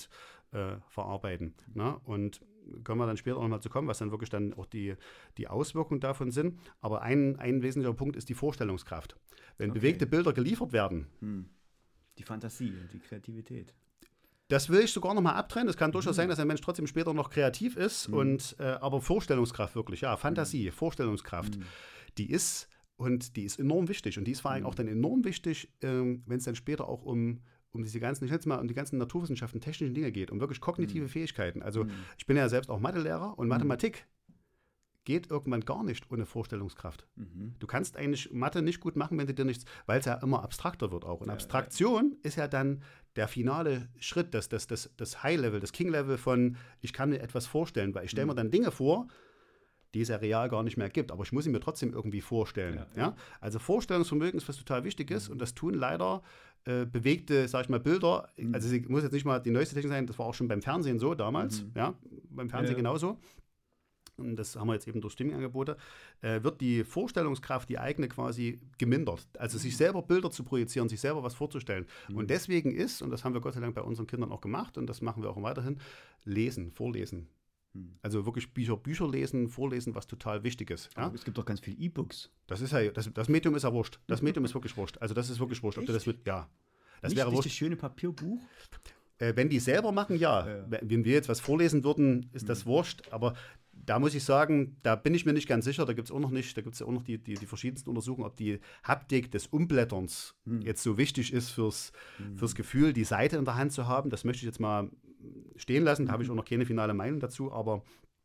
verarbeiten. Ne? Und können wir dann später noch mal zu kommen, was dann wirklich dann auch die Auswirkungen davon sind. Aber ein wesentlicher Punkt ist die Vorstellungskraft. Wenn bewegte Bilder geliefert werden. Die Fantasie und die Kreativität. Das will ich sogar noch mal abtrennen. Es kann durchaus sein, dass ein Mensch trotzdem später noch kreativ ist. Aber Vorstellungskraft wirklich, ja, Fantasie, Vorstellungskraft, die ist enorm wichtig. Und die ist vor allem auch dann enorm wichtig, wenn es dann später auch um die ganzen Naturwissenschaften, technischen Dinge geht, um wirklich kognitive Fähigkeiten. Also ich bin ja selbst auch Mathelehrer und Mathematik geht irgendwann gar nicht ohne Vorstellungskraft. Du kannst eigentlich Mathe nicht gut machen, wenn du dir nichts, weil es ja immer abstrakter wird auch. Und Abstraktion ist ja dann der finale Schritt, das High-Level, das King-Level von, ich kann mir etwas vorstellen, weil ich stelle mir dann Dinge vor, die es ja real gar nicht mehr gibt, aber ich muss sie mir trotzdem irgendwie vorstellen. Ja? Also Vorstellungsvermögen ist was total wichtig ist und das tun leider bewegte, sag ich mal, Bilder. Also es muss jetzt nicht mal die neueste Technik sein, das war auch schon beim Fernsehen so damals, beim Fernsehen genauso. Und das haben wir jetzt eben durch Streaming-Angebote, wird die Vorstellungskraft, die eigene quasi gemindert. Also sich selber Bilder zu projizieren, sich selber was vorzustellen. Und deswegen ist, und das haben wir Gott sei Dank bei unseren Kindern auch gemacht und das machen wir auch weiterhin, vorlesen. Also wirklich Bücher lesen, vorlesen, was total wichtig ist. Ja? Es gibt doch ganz viele E-Books. Das Medium ist ja wurscht. Das Medium ist wirklich wurscht. Also das ist wirklich wurscht. Ob du das das wäre wurscht. Das schöne Papierbuch? Wenn die selber machen, ja. Wenn wir jetzt was vorlesen würden, ist das wurscht. Aber da muss ich sagen, da bin ich mir nicht ganz sicher, da gibt es ja auch noch die verschiedensten Untersuchungen, ob die Haptik des Umblätterns jetzt so wichtig ist fürs Gefühl, die Seite in der Hand zu haben. Das möchte ich jetzt mal stehen lassen, da habe ich auch noch keine finale Meinung dazu, aber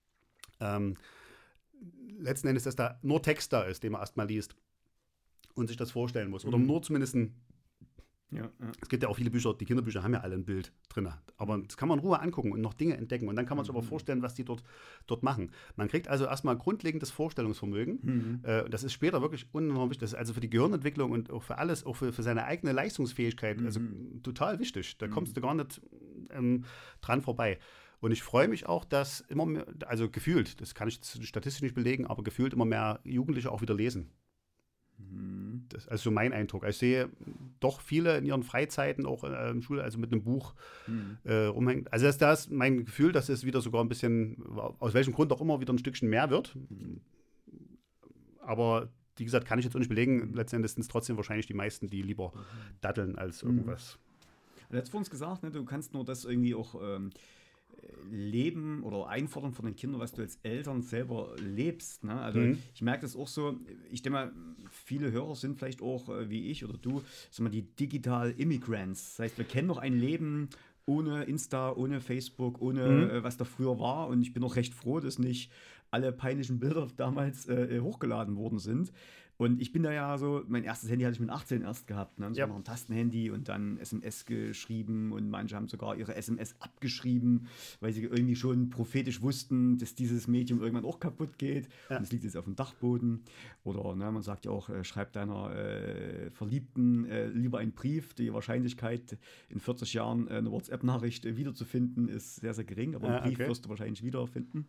letzten Endes, dass da nur Text da ist, den man erstmal liest und sich das vorstellen muss. Oder nur zumindest es gibt ja auch viele Bücher, die Kinderbücher haben ja alle ein Bild drin. Aber das kann man in Ruhe angucken und noch Dinge entdecken. Und dann kann man sich aber vorstellen, was die dort machen. Man kriegt also erstmal grundlegendes Vorstellungsvermögen. Das ist später wirklich unheimlich wichtig. Das ist also für die Gehirnentwicklung und auch für alles, auch für seine eigene Leistungsfähigkeit, also total wichtig. Da kommst du gar nicht dran vorbei. Und ich freue mich auch, dass immer mehr, also gefühlt, das kann ich statistisch nicht belegen, aber gefühlt immer mehr Jugendliche auch wieder lesen. Das ist also so mein Eindruck. Ich sehe doch viele in ihren Freizeiten auch in Schule, also mit einem Buch rumhängen. Also das ist mein Gefühl, dass es wieder sogar ein bisschen, aus welchem Grund auch immer, wieder ein Stückchen mehr wird. Aber wie gesagt, kann ich jetzt auch nicht belegen. Letztendlich sind es trotzdem wahrscheinlich die meisten, die lieber daddeln als irgendwas. Du hast vor uns gesagt, ne, du kannst nur das irgendwie auch leben oder einfordern von den Kindern, was du als Eltern selber lebst. Ne? Also ich merke das auch so, ich denke mal, viele Hörer sind vielleicht auch, wie ich oder du, sagen wir, die Digital Immigrants. Das heißt, wir kennen noch ein Leben ohne Insta, ohne Facebook, ohne was da früher war. Und ich bin auch recht froh, dass nicht alle peinlichen Bilder damals hochgeladen worden sind. Und ich bin da ja so, mein erstes Handy hatte ich mit 18 erst gehabt. Ne? Das war noch ein Tastenhandy und dann SMS geschrieben und manche haben sogar ihre SMS abgeschrieben, weil sie irgendwie schon prophetisch wussten, dass dieses Medium irgendwann auch kaputt geht. Ja. Und es liegt jetzt auf dem Dachboden. Oder ne, man sagt ja auch, schreib deiner Verliebten lieber einen Brief. Die Wahrscheinlichkeit, in 40 Jahren eine WhatsApp-Nachricht wiederzufinden, ist sehr, sehr gering. Aber einen Brief wirst du wahrscheinlich wiederfinden.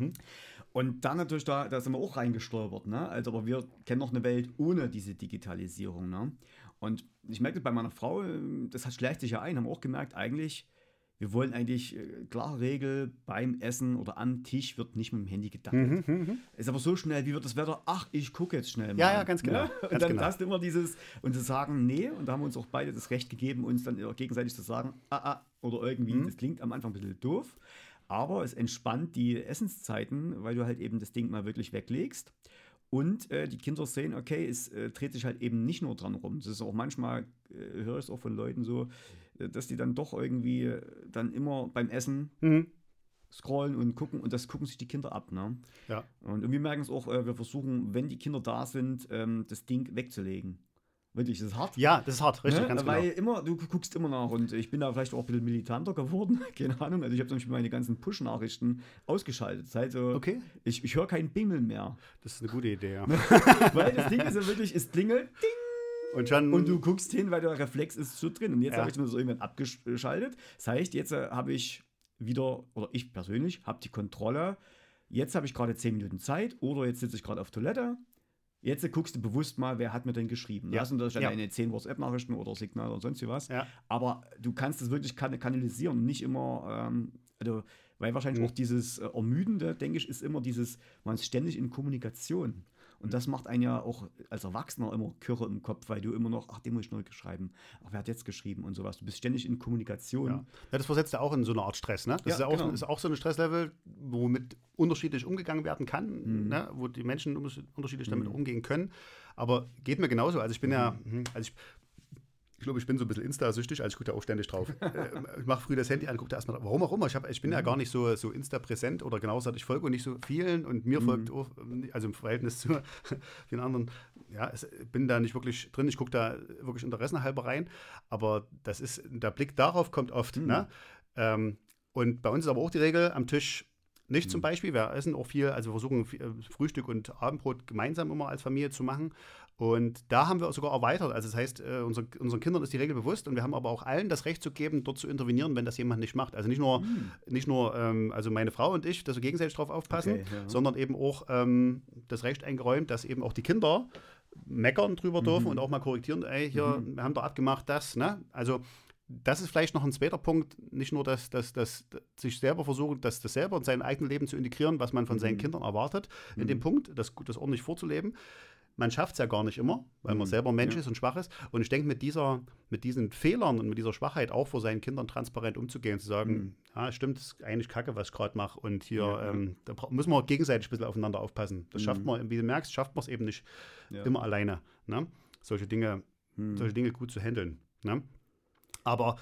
Und dann natürlich, da sind wir auch reingestolpert. Ne? Also, aber wir kennen noch eine Welt ohne diese Digitalisierung. Ne? Und ich merke bei meiner Frau, das schleicht sich ja ein, haben wir auch gemerkt, eigentlich, wir wollen eigentlich, klare Regel, beim Essen oder am Tisch wird nicht mit dem Handy gedattelt. Ist aber so schnell, wie wird das Wetter? Ach, ich gucke jetzt schnell mal. Ja, ganz genau. Ja? Und dann hast du immer dieses, und zu sagen, nee, und da haben wir uns auch beide das Recht gegeben, uns dann gegenseitig zu sagen, oder irgendwie, das klingt am Anfang ein bisschen doof, aber es entspannt die Essenszeiten, weil du halt eben das Ding mal wirklich weglegst. Und die Kinder sehen, okay, es dreht sich halt eben nicht nur dran rum. Das ist auch manchmal, höre ich es auch von Leuten so, dass die dann doch irgendwie dann immer beim Essen scrollen und gucken und das gucken sich die Kinder ab. Ne? Ja. Und wir merken es auch, wir versuchen, wenn die Kinder da sind, das Ding wegzulegen. Wirklich, das ist hart. Ja, das ist hart, richtig, ne? Ganz genau. Weil du guckst immer nach und ich bin da vielleicht auch ein bisschen militanter geworden, keine Ahnung. Also ich habe zum Beispiel meine ganzen Push-Nachrichten ausgeschaltet. Das heißt so, ich höre kein Bimmeln mehr. Das ist eine gute Idee, ja. Weil das Ding ist ja wirklich, es klingelt, ding, und du guckst hin, weil der Reflex ist so drin. Und jetzt habe ich mir das irgendwann abgeschaltet. Das heißt, jetzt habe ich wieder, oder ich persönlich, habe die Kontrolle. Jetzt habe ich gerade 10 Minuten Zeit oder jetzt sitze ich gerade auf Toilette. Jetzt guckst du bewusst mal, wer hat mir denn geschrieben. Ja. Und da steht eine 10 WhatsApp-Nachrichten oder Signal oder sonst was. Ja. Aber du kannst es wirklich kanalisieren, nicht immer, weil wahrscheinlich auch dieses Ermüdende, denke ich, ist immer dieses, man ist ständig in Kommunikation. Und das macht einen ja auch als Erwachsener immer Kirre im Kopf, weil du immer noch, den muss ich neu schreiben. Ach, wer hat jetzt geschrieben und sowas. Du bist ständig in Kommunikation. Ja, das versetzt ja auch in so eine Art Stress, ne? Das ist auch so ein Stresslevel, womit unterschiedlich umgegangen werden kann, ne? Wo die Menschen unterschiedlich damit umgehen können. Aber geht mir genauso. Also ich bin ich glaube, ich bin so ein bisschen Insta-süchtig, also ich gucke da auch ständig drauf. Ich mache früh das Handy an, gucke da erstmal drauf. Warum auch immer? Ich bin ja gar nicht so Insta-präsent oder genau gesagt, ich folge nicht so vielen und mir folgt auch, also im Verhältnis zu vielen anderen, bin da nicht wirklich drin. Ich gucke da wirklich interessenhalber rein, aber der Blick darauf kommt oft. Ne? Und bei uns ist aber auch die Regel am Tisch nicht zum Beispiel. Wir essen auch viel, also wir versuchen Frühstück und Abendbrot gemeinsam immer als Familie zu machen. Und da haben wir sogar erweitert. Also das heißt, unseren Kindern ist die Regel bewusst und wir haben aber auch allen das Recht zu geben, dort zu intervenieren, wenn das jemand nicht macht. Also nicht nur also meine Frau und ich, dass wir gegenseitig drauf aufpassen, sondern eben auch das Recht eingeräumt, dass eben auch die Kinder meckern drüber dürfen und auch mal korrigieren, wir haben da abgemacht das, ne? Also das ist vielleicht noch ein zweiter Punkt, nicht nur, dass sich selber versuchen, das selber in sein eigenes Leben zu integrieren, was man von seinen Kindern erwartet, in dem Punkt, das ordentlich vorzuleben. man schafft es ja gar nicht immer, weil man selber Mensch ist und schwach ist. Und ich denke, mit diesen Fehlern und mit dieser Schwachheit auch vor seinen Kindern transparent umzugehen, zu sagen, ja, stimmt, das ist eigentlich Kacke, was ich gerade mache. Und hier, da müssen wir gegenseitig ein bisschen aufeinander aufpassen. Das schafft man, wie du merkst, schafft man es eben nicht immer alleine, ne? Solche Dinge gut zu handeln. Ne? Aber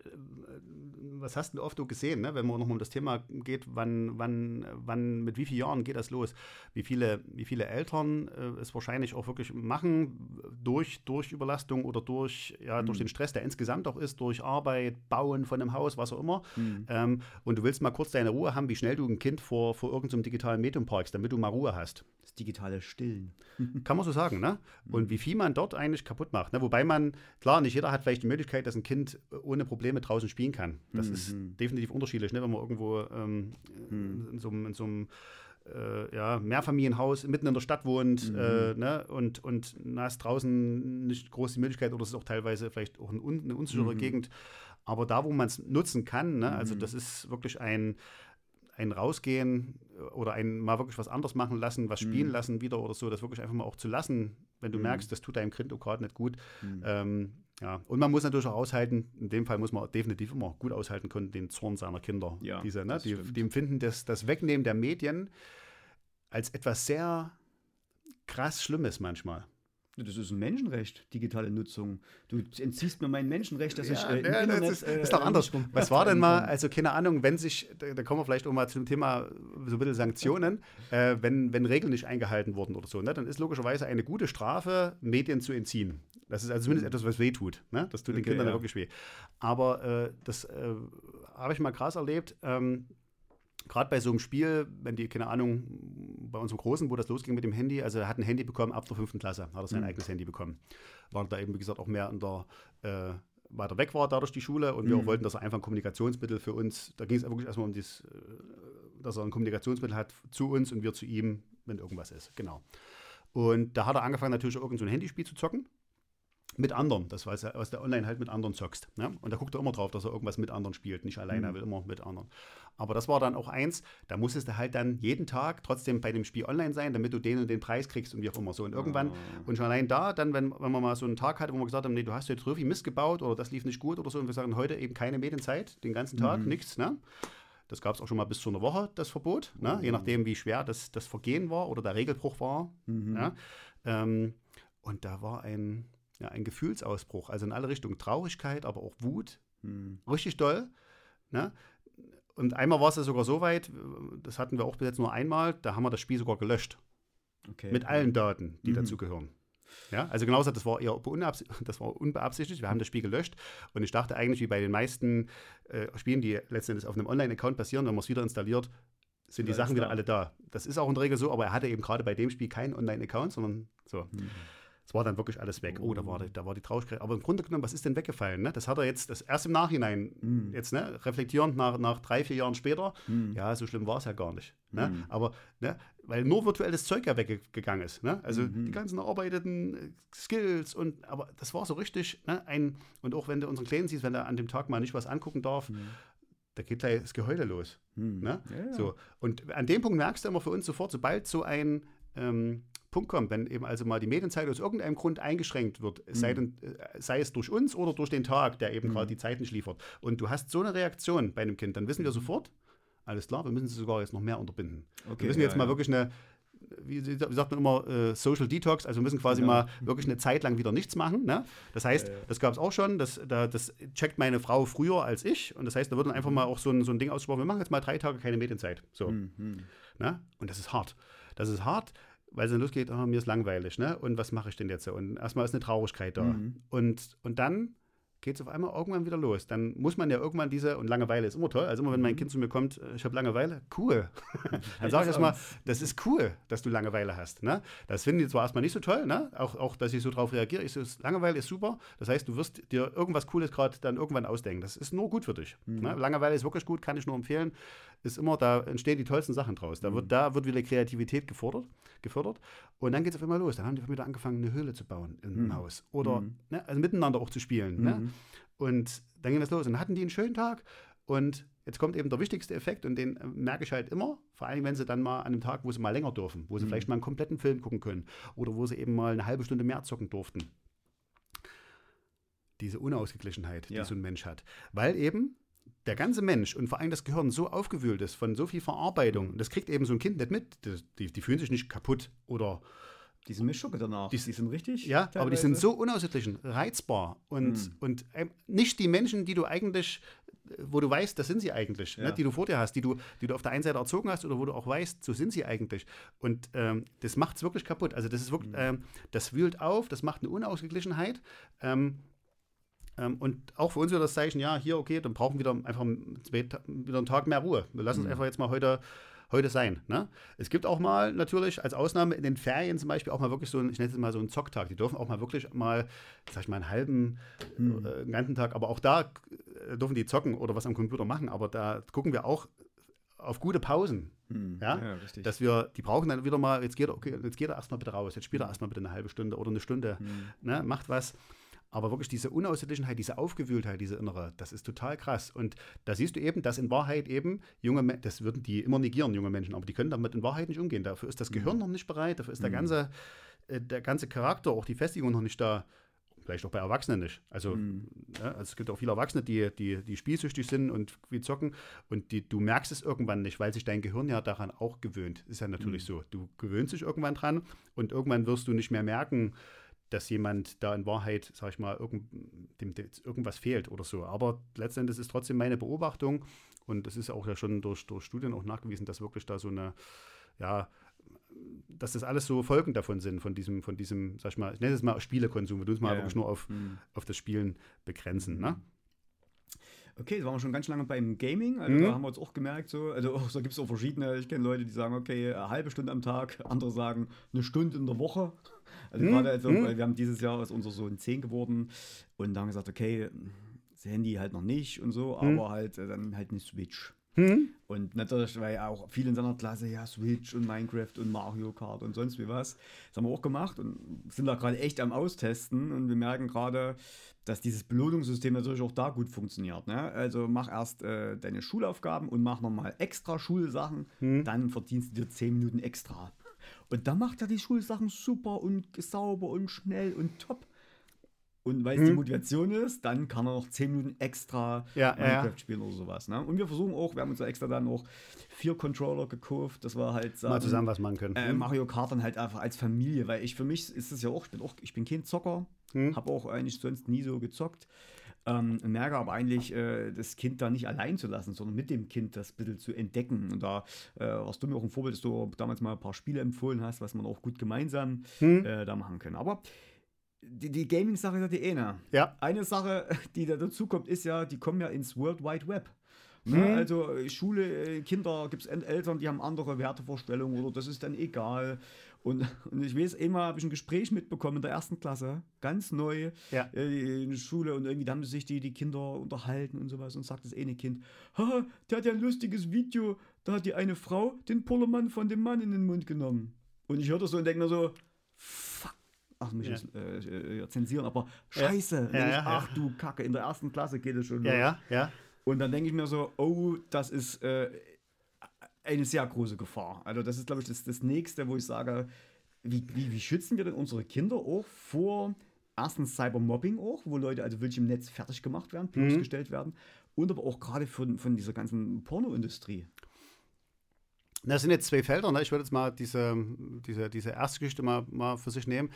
was hast du oft gesehen, ne? Wenn man nochmal um das Thema geht, wann, mit wie vielen Jahren geht das los? Wie viele Eltern es wahrscheinlich auch wirklich machen, durch Überlastung oder durch den Stress, der insgesamt auch ist, durch Arbeit, Bauen von einem Haus, was auch immer. Und du willst mal kurz deine Ruhe haben, wie schnell du ein Kind vor irgendeinem digitalen Medium parkst, damit du mal Ruhe hast. Das digitale Stillen. Kann man so sagen, ne? Und wie viel man dort eigentlich kaputt macht. Ne? Wobei klar, nicht jeder hat vielleicht die Möglichkeit, dass ein Kind ohne Probleme draußen spielen kann. Das ist definitiv unterschiedlich, ne? Wenn man irgendwo in so einem Mehrfamilienhaus mitten in der Stadt wohnt, ne? und hast draußen nicht groß die Möglichkeit, oder es ist auch teilweise vielleicht auch eine unsichere Gegend. Aber da, wo man es nutzen kann, ne? Also das ist wirklich ein Rausgehen oder mal wirklich was anderes machen lassen, was spielen lassen wieder oder so, das wirklich einfach mal auch zu lassen, wenn du merkst, das tut deinem Kind auch gerade nicht gut. Und man muss natürlich auch aushalten, in dem Fall muss man definitiv immer gut aushalten können, den Zorn seiner Kinder. Ja, die empfinden das Wegnehmen der Medien als etwas sehr krass Schlimmes manchmal. Das ist ein Menschenrecht, digitale Nutzung. Du entziehst mir mein Menschenrecht, dass ich im Internet... Das ist doch anders. Was war denn mal, also keine Ahnung, wenn sich, da kommen wir vielleicht auch mal zum Thema so ein bisschen Sanktionen, wenn Regeln nicht eingehalten wurden oder so, ne, dann ist logischerweise eine gute Strafe, Medien zu entziehen. Das ist also zumindest etwas, was weh tut. Ne? Das tut den Kindern wirklich weh. Aber das habe ich mal krass erlebt, gerade bei so einem Spiel, wenn die, keine Ahnung, bei unserem Großen, wo das losging mit dem Handy, also er hat ein Handy bekommen ab der 5. Klasse, hat er sein eigenes Handy bekommen. Weil da eben, wie gesagt, auch mehr weiter weg war dadurch die Schule und wir auch wollten, dass er einfach ein Kommunikationsmittel für uns, da ging es wirklich erstmal um dass er ein Kommunikationsmittel hat zu uns und wir zu ihm, wenn irgendwas ist, genau. Und da hat er angefangen, natürlich irgend so ein Handyspiel zu zocken. Mit anderen, das was der online halt mit anderen zockst. Ne? Und da guckt er immer drauf, dass er irgendwas mit anderen spielt, nicht alleine, er will immer mit anderen. Aber das war dann auch eins, da musstest du halt dann jeden Tag trotzdem bei dem Spiel online sein, damit du den und den Preis kriegst und wie auch immer so. Und irgendwann, und schon allein da, dann, wenn man mal so einen Tag hatte, wo wir gesagt haben, nee, du hast jetzt so viel Mist gebaut oder das lief nicht gut oder so, und wir sagen, heute eben keine Medienzeit, den ganzen Tag, nichts, ne? Das gab es auch schon mal bis zu einer Woche, das Verbot, ne? Je nachdem, wie schwer das Vergehen war oder der Regelbruch war. Ja? Und da war ein Gefühlsausbruch, also in alle Richtungen. Traurigkeit, aber auch Wut. Richtig doll. Ne? Und einmal war es ja sogar so weit, das hatten wir auch bis jetzt nur einmal, da haben wir das Spiel sogar gelöscht. Okay. Mit allen Daten, die dazugehören. Ja, also genauso, das war eher unbeabsichtigt. Wir haben das Spiel gelöscht und ich dachte eigentlich, wie bei den meisten Spielen, die letztendlich auf einem Online-Account passieren, wenn man es wieder installiert, sind die Sachen wieder alle da. Das ist auch in der Regel so, aber er hatte eben gerade bei dem Spiel keinen Online-Account, sondern so. Es war dann wirklich alles weg. Oh, da war die Traurigkeit. Aber im Grunde genommen, was ist denn weggefallen? Ne? Das hat er jetzt erst im Nachhinein, jetzt reflektierend nach 3-4 Jahren später, ja, so schlimm war es ja gar nicht. Ne? Aber, ne, weil nur virtuelles Zeug ja weggegangen ist. Ne? Also die ganzen erarbeiteten Skills, aber das war so richtig, ne, und auch wenn du unseren Kleinen siehst, wenn er an dem Tag mal nicht was angucken darf, da geht gleich das Geheule los. Ne? Ja. So. Und an dem Punkt merkst du immer für uns sofort, sobald so ein Punkt kommt, wenn eben also mal die Medienzeit aus irgendeinem Grund eingeschränkt wird, sei es durch uns oder durch den Tag, der eben gerade die Zeit nicht liefert. Und du hast so eine Reaktion bei einem Kind, dann wissen wir sofort, alles klar, wir müssen sie sogar jetzt noch mehr unterbinden. Okay, wir müssen jetzt mal wirklich wie sagt man immer, Social Detox, also wir müssen quasi mal wirklich eine Zeit lang wieder nichts machen. Ne? Das heißt, das gab es auch schon, das checkt meine Frau früher als ich und das heißt, da wird dann einfach mal auch so ein Ding ausgesprochen, wir machen jetzt mal 3 Tage keine Medienzeit. So. Ne? Und das ist hart. Das ist hart, weil es dann losgeht, mir ist langweilig, ne? Und was mache ich denn jetzt? Und erstmal ist eine Traurigkeit da. Und dann geht es auf einmal irgendwann wieder los. Dann muss man ja irgendwann und Langeweile ist immer toll, also immer wenn mein Kind zu mir kommt, ich habe Langeweile, cool. Dann sage ich erstmal, das ist cool, dass du Langeweile hast. Ne? Das finden die zwar erstmal nicht so toll, ne? Auch dass ich so drauf reagiere. Ich so, Langeweile ist super, das heißt, du wirst dir irgendwas Cooles gerade dann irgendwann ausdenken. Das ist nur gut für dich. Ne? Langeweile ist wirklich gut, kann ich nur empfehlen. Ist immer, da entstehen die tollsten Sachen draus. Da wird wieder Kreativität gefördert. Und dann geht es auf einmal los. Dann haben die wieder angefangen, eine Höhle zu bauen im Haus. Oder also miteinander auch zu spielen. Ne? Und dann ging das los. Und dann hatten die einen schönen Tag. Und jetzt kommt eben der wichtigste Effekt und den merke ich halt immer, vor allem wenn sie dann mal an einem Tag, wo sie mal länger dürfen, wo sie vielleicht mal einen kompletten Film gucken können oder wo sie eben mal eine halbe Stunde mehr zocken durften. Diese Unausgeglichenheit, die so ein Mensch hat. Weil eben der ganze Mensch und vor allem das Gehirn so aufgewühlt ist von so viel Verarbeitung, das kriegt eben so ein Kind nicht mit, die fühlen sich nicht kaputt oder die sind Mischschocke danach. Die sind richtig. Ja, teilweise. Aber die sind so unausgeglichen, reizbar und nicht die Menschen, die du eigentlich, wo du weißt, das sind sie eigentlich, ne, die du vor dir hast, die du auf der einen Seite erzogen hast oder wo du auch weißt, so sind sie eigentlich. Und das macht es wirklich kaputt. Also das ist wirklich, das wühlt auf, das macht eine Unausgeglichenheit. Und auch für uns wieder das Zeichen, ja, hier, okay, dann brauchen wir einfach wieder einen Tag mehr Ruhe. Wir lassen uns einfach jetzt mal heute sein. Ne? Es gibt auch mal natürlich als Ausnahme in den Ferien zum Beispiel auch mal wirklich so ich nenne es mal so einen Zocktag. Die dürfen auch mal wirklich mal, sag ich mal, einen halben, einen ganzen Tag, aber auch da dürfen die zocken oder was am Computer machen. Aber da gucken wir auch auf gute Pausen. Ja, richtig. Dass die brauchen dann wieder mal, jetzt geht er erstmal bitte raus, jetzt spielt er erstmal bitte eine halbe Stunde oder eine Stunde, ne, macht was. Aber wirklich diese Unausgeglichenheit, diese Aufgewühltheit, diese innere, das ist total krass. Und da siehst du eben, dass in Wahrheit eben das würden die immer negieren, junge Menschen, aber die können damit in Wahrheit nicht umgehen. Dafür ist das Gehirn noch nicht bereit, dafür ist der ganze Charakter, auch die Festigung noch nicht da. Vielleicht auch bei Erwachsenen nicht. Also, also es gibt auch viele Erwachsene, die spielsüchtig sind und wie zocken und du merkst es irgendwann nicht, weil sich dein Gehirn ja daran auch gewöhnt. Ist ja natürlich so. Du gewöhnst dich irgendwann dran und irgendwann wirst du nicht mehr merken, dass jemand da in Wahrheit, sag ich mal, dem irgendwas fehlt oder so. Aber letztendlich ist trotzdem meine Beobachtung und das ist auch ja schon durch Studien auch nachgewiesen, dass wirklich da so eine, dass das alles so Folgen davon sind, von diesem, sag ich mal, ich nenne es mal Spielekonsum, wir tun es mal wirklich nur auf das Spielen begrenzen, ne? Okay, jetzt waren wir schon ganz lange beim Gaming, also da haben wir uns auch gemerkt, da gibt es auch verschiedene, ich kenne Leute, die sagen, okay, eine halbe Stunde am Tag, andere sagen eine Stunde in der Woche. Also gerade, wir haben dieses Jahr ist unser Sohn 10 geworden und da haben wir gesagt, okay, das Handy halt noch nicht und so, aber halt dann halt eine Switch. Und natürlich, weil auch viele in seiner Klasse, Switch und Minecraft und Mario Kart und sonst wie was. Das haben wir auch gemacht und sind da gerade echt am Austesten und wir merken gerade, dass dieses Belohnungssystem natürlich auch da gut funktioniert. Ne? Also mach erst deine Schulaufgaben und mach nochmal extra Schulsachen, dann verdienst du dir 10 Minuten extra. Und dann macht er die Schulsachen super und sauber und schnell und top. Und weil es die Motivation ist, dann kann er noch 10 Minuten extra Minecraft spielen oder sowas. Ne? Und wir versuchen auch, wir haben uns ja extra dann noch 4 Controller gekauft, dass wir halt mal zusammen was machen können. Mario Kart dann halt einfach als Familie, weil für mich ist es ja auch, ich bin kein Zocker, habe auch eigentlich sonst nie so gezockt. Merke aber eigentlich, das Kind da nicht allein zu lassen, sondern mit dem Kind das ein bisschen zu entdecken. Und da warst du mir auch ein Vorbild, dass du damals mal ein paar Spiele empfohlen hast, was man auch gut gemeinsam da machen können. Aber die Gaming-Sache ist ja die eine. Ja. Eine Sache, die da dazu kommt, ist ja, die kommen ja ins World Wide Web. Ne? Also Schule, Kinder, gibt es Eltern, die haben andere Wertevorstellungen oder das ist dann egal. Und ich weiß, einmal habe ich ein Gespräch mitbekommen in der 1. Klasse, ganz neu in der Schule und irgendwie da haben sich die Kinder unterhalten und sowas und sagt das eine Kind, der hat ja ein lustiges Video, da hat die eine Frau den Pullermann von dem Mann in den Mund genommen. Und ich höre das so und denke mir so, fuck. Ach, mich zensieren, aber scheiße. Ach du Kacke, in der 1. Klasse geht es schon los. Ja. Und dann denke ich mir so, oh, das ist eine sehr große Gefahr. Also das ist, glaube ich, das Nächste, wo ich sage, wie schützen wir denn unsere Kinder auch vor erstens Cybermobbing auch, wo Leute also wirklich im Netz fertig gemacht werden, bloßgestellt werden und aber auch gerade von dieser ganzen Pornoindustrie. Das sind jetzt 2 Felder, ne? Ich würde jetzt mal diese erste Geschichte mal für sich nehmen.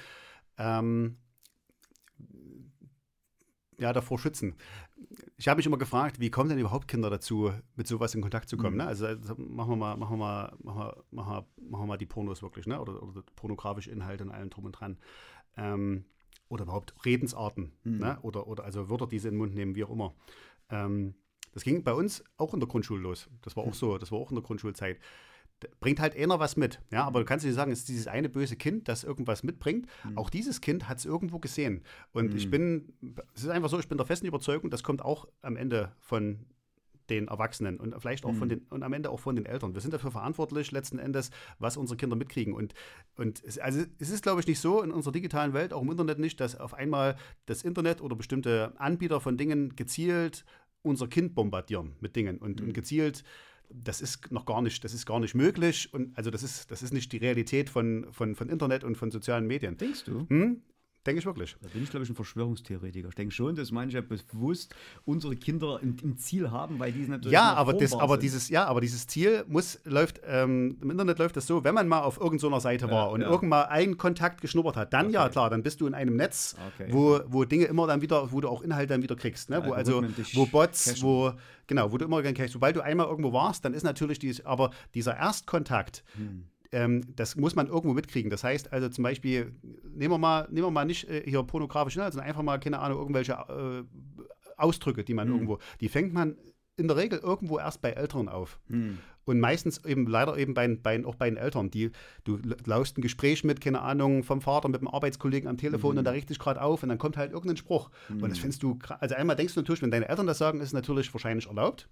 Davor schützen. Ich habe mich immer gefragt, wie kommen denn überhaupt Kinder dazu, mit sowas in Kontakt zu kommen? Ne? Also machen wir mal die Pornos wirklich, ne? Oder pornografische Inhalte und allem drum und dran. Oder überhaupt Redensarten, ne? Oder also Wörter, die sie in den Mund nehmen, wie auch immer. Das ging bei uns auch in der Grundschule los. Das war auch so, das war auch in der Grundschulzeit. Bringt halt einer was mit. Ja, aber du kannst nicht sagen, es ist dieses eine böse Kind, das irgendwas mitbringt. Auch dieses Kind hat es irgendwo gesehen. Und es ist einfach so, ich bin der festen Überzeugung, das kommt auch am Ende von den Erwachsenen und vielleicht auch und am Ende auch von den Eltern. Wir sind dafür verantwortlich, letzten Endes, was unsere Kinder mitkriegen. Und es ist, glaube ich, nicht so in unserer digitalen Welt, auch im Internet nicht, dass auf einmal das Internet oder bestimmte Anbieter von Dingen gezielt unser Kind bombardieren mit Dingen und gezielt. Das ist gar nicht möglich. Und also das ist nicht die Realität von Internet und von sozialen Medien. Denkst du? Denke ich wirklich. Da bin ich, glaube ich, ein Verschwörungstheoretiker. Ich denke schon, dass manche bewusst unsere Kinder im Ziel haben, weil die natürlich dieses Ziel im Internet läuft das so, wenn man mal auf irgendeiner Seite war und irgendwann mal einen Kontakt geschnuppert hat, dann dann bist du in einem Netz, wo Dinge immer dann wieder, wo du auch Inhalte dann wieder kriegst, ne? Wo Bots, wo du immer gerne kriegst. Sobald du einmal irgendwo warst, dann ist natürlich dieser Erstkontakt, das muss man irgendwo mitkriegen. Das heißt also zum Beispiel, nehmen wir mal nicht hier pornografisch, sondern einfach mal, keine Ahnung, irgendwelche Ausdrücke, die man irgendwo, die fängt man in der Regel irgendwo erst bei Älteren auf. Und meistens eben leider eben auch bei den Eltern. Du laust ein Gespräch mit, keine Ahnung, vom Vater mit einem Arbeitskollegen am Telefon und da richt dich gerade auf und dann kommt halt irgendein Spruch. Und das findest du, also einmal denkst du natürlich, wenn deine Eltern das sagen, ist es natürlich wahrscheinlich erlaubt.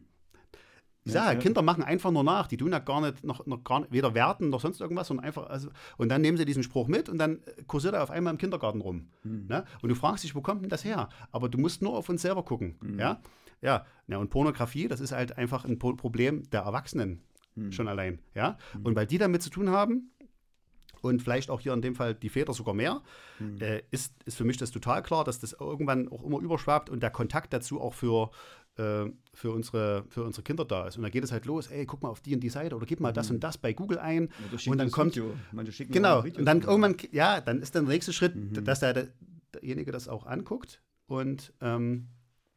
Kinder machen einfach nur nach, die tun ja gar nicht, weder werten noch sonst irgendwas, sondern einfach, und dann nehmen sie diesen Spruch mit und dann kursiert er auf einmal im Kindergarten rum. Ne? Und du fragst dich, wo kommt denn das her? Aber du musst nur auf uns selber gucken. Ja, und Pornografie, das ist halt einfach ein Problem der Erwachsenen schon allein. Ja? Und weil die damit zu tun haben, und vielleicht auch hier in dem Fall die Väter sogar mehr, ist für mich das total klar, dass das irgendwann auch immer überschwappt und der Kontakt dazu auch für unsere Kinder da ist. Und dann geht es halt los, ey, guck mal auf die und die Seite oder gib mal das und das bei Google ein. Und dann kommt, genau, und dann irgendwann, dann ist der nächste Schritt, dass derjenige das auch anguckt und dann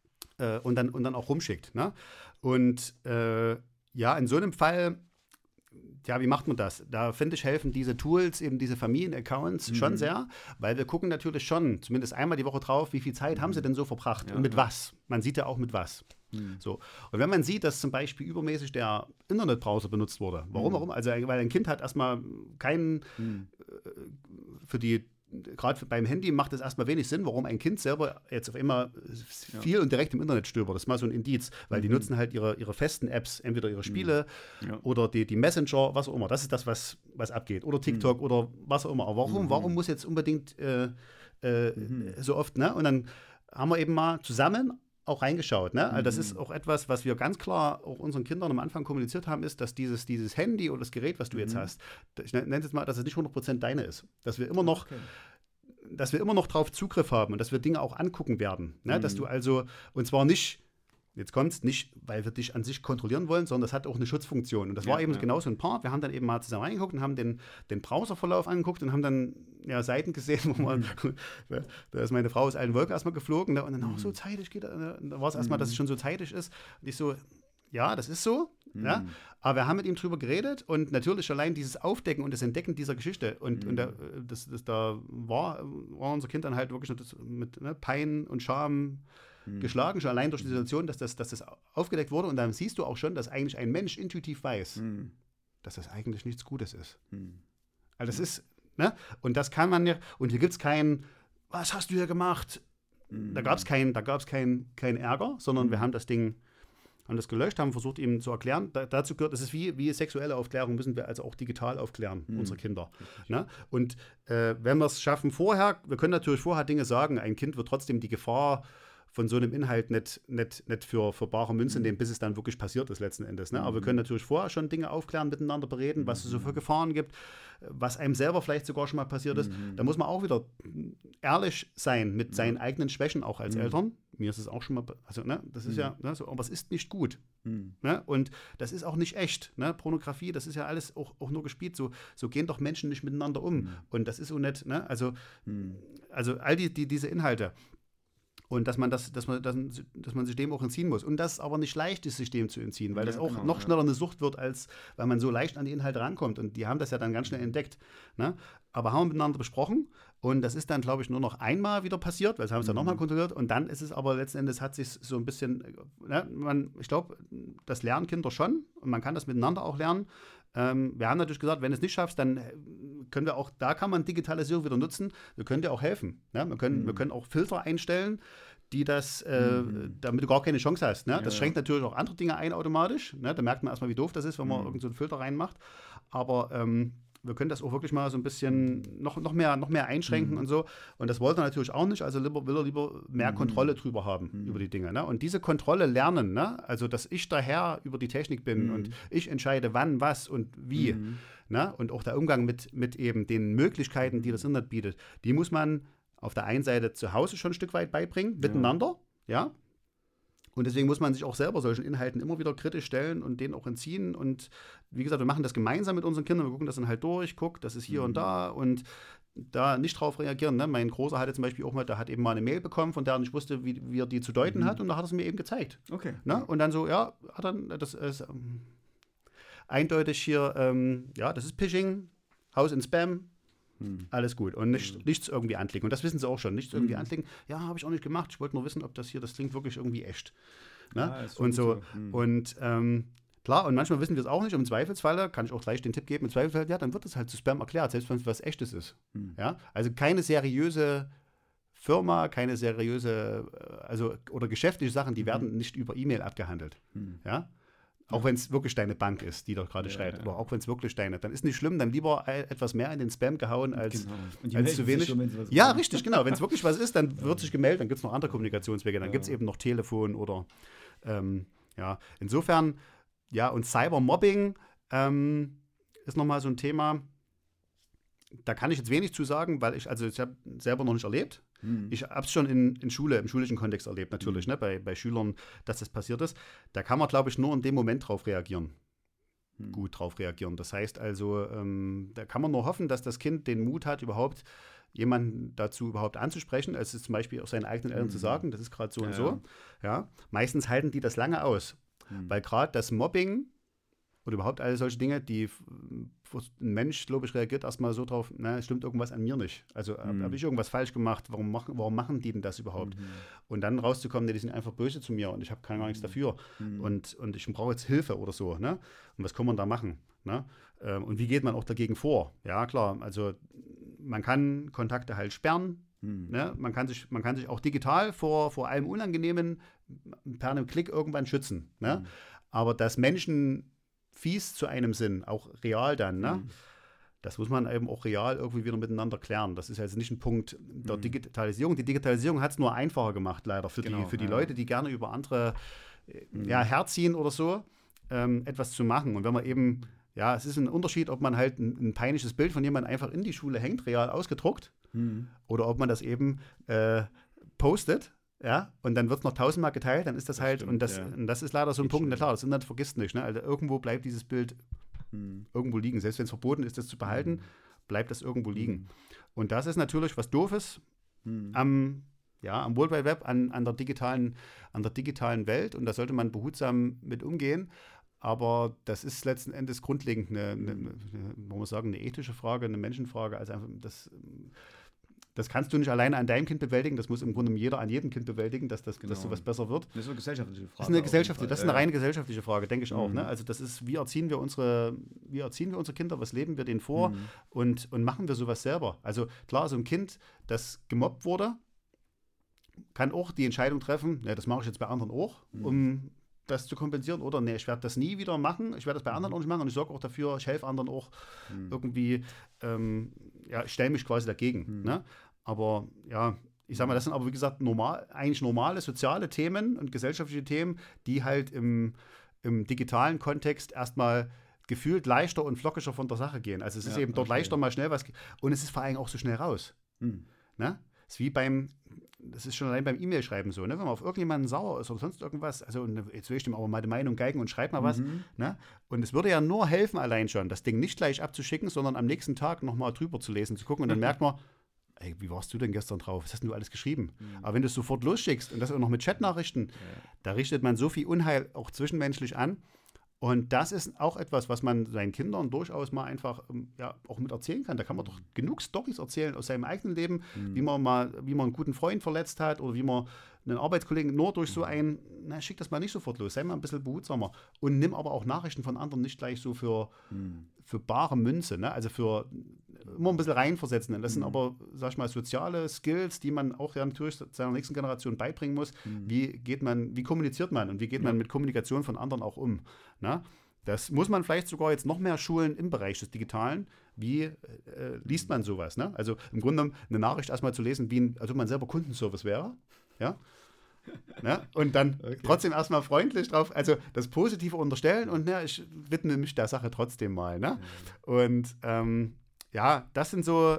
auch rumschickt. Ne? Und in so einem Fall, wie macht man das? Da finde ich, helfen diese Tools, eben diese Familienaccounts schon sehr, weil wir gucken natürlich schon, zumindest einmal die Woche drauf, wie viel Zeit haben sie denn so verbracht und mit was. Man sieht ja auch mit was. So. Und wenn man sieht, dass zum Beispiel übermäßig der Internetbrowser benutzt wurde, warum? Also, weil ein Kind hat erstmal keinen, gerade beim Handy macht es erstmal wenig Sinn, warum ein Kind selber jetzt auf einmal viel und direkt im Internet stöbert. Das ist mal so ein Indiz, weil die nutzen halt ihre festen Apps, entweder ihre Spiele oder die Messenger, was auch immer. Das ist das, was abgeht. Oder TikTok oder was auch immer. Aber warum muss jetzt unbedingt so oft, ne? Und dann haben wir eben mal zusammen auch reingeschaut. Ne? Also das ist auch etwas, was wir ganz klar auch unseren Kindern am Anfang kommuniziert haben, ist, dass dieses Handy oder das Gerät, was du jetzt hast, ich nenne es jetzt mal, dass es nicht 100% deine ist. Dass wir immer noch drauf Zugriff haben und dass wir Dinge auch angucken werden. Ne? Dass du also, und zwar nicht, jetzt kommt es nicht, weil wir dich an sich kontrollieren wollen, sondern das hat auch eine Schutzfunktion. Und das war eben genau so ein Part. Wir haben dann eben mal zusammen reingeguckt und haben den Browserverlauf angeguckt und haben dann Seiten gesehen, wo man, da ist meine Frau aus allen Wolken erstmal geflogen, ne? Und dann, so zeitig geht das. Da war es erstmal, dass es schon so zeitig ist. Und ich so, ja, das ist so. Ja? Aber wir haben mit ihm drüber geredet und natürlich allein dieses Aufdecken und das Entdecken dieser Geschichte und da war unser Kind dann halt wirklich mit Pein und Scham geschlagen, schon allein durch die Situation, dass das aufgedeckt wurde. Und dann siehst du auch schon, dass eigentlich ein Mensch intuitiv weiß, dass das eigentlich nichts Gutes ist. Also das ist, ne? Und das kann man ja, und hier gibt es kein, was hast du hier gemacht? Da gab es kein Ärger, sondern wir haben das gelöscht, haben versucht, ihm zu erklären. Dazu gehört, das ist wie sexuelle Aufklärung, müssen wir also auch digital aufklären, unsere Kinder. Ne? Und wenn wir es schaffen wir können natürlich vorher Dinge sagen, ein Kind wird trotzdem die Gefahr von so einem Inhalt nicht für bare Münze nehmen, bis es dann wirklich passiert ist letzten Endes. Ne? Aber wir können natürlich vorher schon Dinge aufklären, miteinander bereden, was es so für Gefahren gibt, was einem selber vielleicht sogar schon mal passiert ist. Da muss man auch wieder ehrlich sein mit seinen eigenen Schwächen, auch als Eltern. Mir ist es auch schon mal, also ne, das ist ja, ne, so, aber es ist nicht gut. Ne? Und das ist auch nicht echt. Ne? Pornografie, das ist ja alles auch nur gespielt. So gehen doch Menschen nicht miteinander um. Und das ist so nett. Ne? Also all diese Inhalte. Und dass man sich dem auch entziehen muss. Und dass es aber nicht leicht ist, sich dem zu entziehen, weil das auch noch schneller eine Sucht wird, als weil man so leicht an die Inhalte rankommt. Und die haben das ja dann ganz schnell entdeckt. Ne? Aber haben wir miteinander besprochen. Und das ist dann, glaube ich, nur noch einmal wieder passiert, weil sie haben es ja nochmal kontrolliert. Und dann ist es aber letzten Endes, hat sich so ein bisschen, ich glaube, das lernen Kinder schon. Und man kann das miteinander auch lernen. Wir haben natürlich gesagt, wenn du es nicht schaffst, dann können wir auch, da kann man Digitalisierung wieder nutzen. Wir können dir auch helfen. Ne? Wir können auch Filter einstellen, die das, damit du gar keine Chance hast. Ne? Das schränkt natürlich auch andere Dinge ein automatisch. Ne? Da merkt man erstmal, wie doof das ist, wenn man irgend so einen Filter reinmacht. Aber wir können das auch wirklich mal so ein bisschen noch mehr einschränken und so. Und das wollte er natürlich auch nicht, also will er lieber mehr Kontrolle drüber haben, über die Dinge. Ne? Und diese Kontrolle lernen, ne? Also dass ich der Herr über die Technik bin und ich entscheide wann, was und wie. Ne? Und auch der Umgang mit eben den Möglichkeiten, die das Internet bietet, die muss man auf der einen Seite zu Hause schon ein Stück weit beibringen, miteinander, ja. Und deswegen muss man sich auch selber solchen Inhalten immer wieder kritisch stellen und denen auch entziehen. Und wie gesagt, wir machen das gemeinsam mit unseren Kindern. Wir gucken das dann halt durch, das ist hier und da und da nicht drauf reagieren. Ne? Mein Großer hatte zum Beispiel auch mal, der hat eben mal eine Mail bekommen, von der er nicht wusste, wie er die zu deuten hat. Und da hat er es mir eben gezeigt. Okay. Ne? Und dann so, ja, hat dann, das ist eindeutig hier, das ist Phishing, Haus in Spam. Alles gut. Und nichts irgendwie anklicken. Und das wissen sie auch schon. Nichts irgendwie anklicken. Ja, habe ich auch nicht gemacht. Ich wollte nur wissen, ob das klingt wirklich irgendwie echt. Ne? Ja, und so. Und klar, und manchmal wissen wir es auch nicht. Und im Zweifelsfall, kann ich auch gleich den Tipp geben, im Zweifelsfall, ja, dann wird es halt zu Spam erklärt, selbst wenn es was Echtes ist. Ja? Also keine seriöse Firma, keine seriöse, oder geschäftliche Sachen, die werden nicht über E-Mail abgehandelt. Ja? Auch wenn es wirklich deine Bank ist, die dort gerade schreibt. Oder auch wenn es wirklich dann ist nicht schlimm, dann lieber etwas mehr in den Spam gehauen als zu wenig. Schon, richtig, genau. Wenn es wirklich was ist, dann wird sich gemeldet, dann gibt es noch andere Kommunikationswege, dann gibt es eben noch Telefon oder Insofern, und Cybermobbing ist nochmal so ein Thema, da kann ich jetzt wenig zu sagen, weil ich habe selber noch nicht erlebt. Ich habe es schon im schulischen Kontext erlebt, natürlich, ne, bei Schülern, dass das passiert ist. Da kann man, glaube ich, nur in dem Moment drauf reagieren. Gut drauf reagieren. Das heißt also, da kann man nur hoffen, dass das Kind den Mut hat, überhaupt jemanden dazu überhaupt anzusprechen, als es zum Beispiel auch seinen eigenen Eltern zu sagen, das ist gerade so und so. Ja. Meistens halten die das lange aus, weil gerade das Mobbing oder überhaupt alle solche Dinge, ein Mensch, glaube ich, reagiert erstmal so drauf, es stimmt irgendwas an mir nicht. Also habe ich irgendwas falsch gemacht, warum machen die denn das überhaupt? Und dann rauszukommen, die sind einfach böse zu mir und ich habe gar nichts dafür. Und ich brauche jetzt Hilfe oder so. Ne? Und was kann man da machen? Ne? Und wie geht man auch dagegen vor? Ja, klar, also man kann Kontakte halt sperren. Ne? Man kann sich auch digital vor allem Unangenehmen per einem Klick irgendwann schützen. Ne? Aber dass Menschen fies zu einem sind, auch real dann, ne? Das muss man eben auch real irgendwie wieder miteinander klären. Das ist jetzt nicht ein Punkt der Digitalisierung. Die Digitalisierung hat es nur einfacher gemacht, leider, für die Leute, die gerne über andere herziehen oder so, etwas zu machen. Und wenn man eben, es ist ein Unterschied, ob man halt ein peinliches Bild von jemandem einfach in die Schule hängt, real ausgedruckt, oder ob man das eben postet. Ja, und dann wird es noch 1000-mal geteilt, dann ist das halt, stimmt, und das ist leider so ein Punkt, na klar, das Internet vergisst nicht, ne? Also irgendwo bleibt dieses Bild irgendwo liegen. Selbst wenn es verboten ist, das zu behalten, bleibt das irgendwo liegen. Und das ist natürlich was Doofes am World Wide Web, an der digitalen Welt, und da sollte man behutsam mit umgehen. Aber das ist letzten Endes grundlegend eine ethische Frage, eine Menschenfrage, also einfach das kannst du nicht alleine an deinem Kind bewältigen, das muss im Grunde jeder an jedem Kind bewältigen, dass sowas besser wird. Das ist eine gesellschaftliche Frage. Das ist eine reine gesellschaftliche Frage, denke ich auch. Ne? Also das ist, wie erziehen wir unsere Kinder, was leben wir denen vor und machen wir sowas selber? Also klar, so ein Kind, das gemobbt wurde, kann auch die Entscheidung treffen, das mache ich jetzt bei anderen auch, um das zu kompensieren, oder ich werde das nie wieder machen, ich werde das bei anderen auch nicht machen und ich sorge auch dafür, ich helfe anderen auch irgendwie, ich stelle mich quasi dagegen. Ne? Aber ich sag mal, das sind aber wie gesagt eigentlich normale soziale Themen und gesellschaftliche Themen, die halt im digitalen Kontext erstmal gefühlt leichter und flockiger von der Sache gehen. Also es ist eben dort leichter mal schnell was, und es ist vor allem auch so schnell raus. Ne? Es ist das ist schon allein beim E-Mail-Schreiben so, ne? Wenn man auf irgendjemanden sauer ist oder sonst irgendwas, also jetzt will ich dem aber mal die Meinung geigen und schreib mal was, ne? Und es würde ja nur helfen allein schon, das Ding nicht gleich abzuschicken, sondern am nächsten Tag nochmal drüber zu lesen, zu gucken, und dann merkt man, ey, wie warst du denn gestern drauf? Was hast denn du alles geschrieben? Aber wenn du es sofort losschickst und das auch noch mit Chatnachrichten, da richtet man so viel Unheil auch zwischenmenschlich an. Und das ist auch etwas, was man seinen Kindern durchaus mal einfach auch mit erzählen kann. Da kann man doch genug Storys erzählen aus seinem eigenen Leben, wie man einen guten Freund verletzt hat oder wie man einen Arbeitskollegen nur durch so schick das mal nicht sofort los, sei mal ein bisschen behutsamer. Und nimm aber auch Nachrichten von anderen nicht gleich so für bare Münze, ne? Also für immer ein bisschen reinversetzen. Das sind aber, sag ich mal, soziale Skills, die man auch natürlich seiner nächsten Generation beibringen muss. Wie kommuniziert man und wie geht man mit Kommunikation von anderen auch um? Na? Das muss man vielleicht sogar jetzt noch mehr schulen im Bereich des Digitalen, wie liest man sowas? Ne? Also im Grunde genommen eine Nachricht erstmal zu lesen, als ob man selber Kundenservice wäre. Ja? Ne? Und dann trotzdem erstmal freundlich drauf, also das Positive unterstellen und ich widme mich der Sache trotzdem mal. Ne? Und das sind so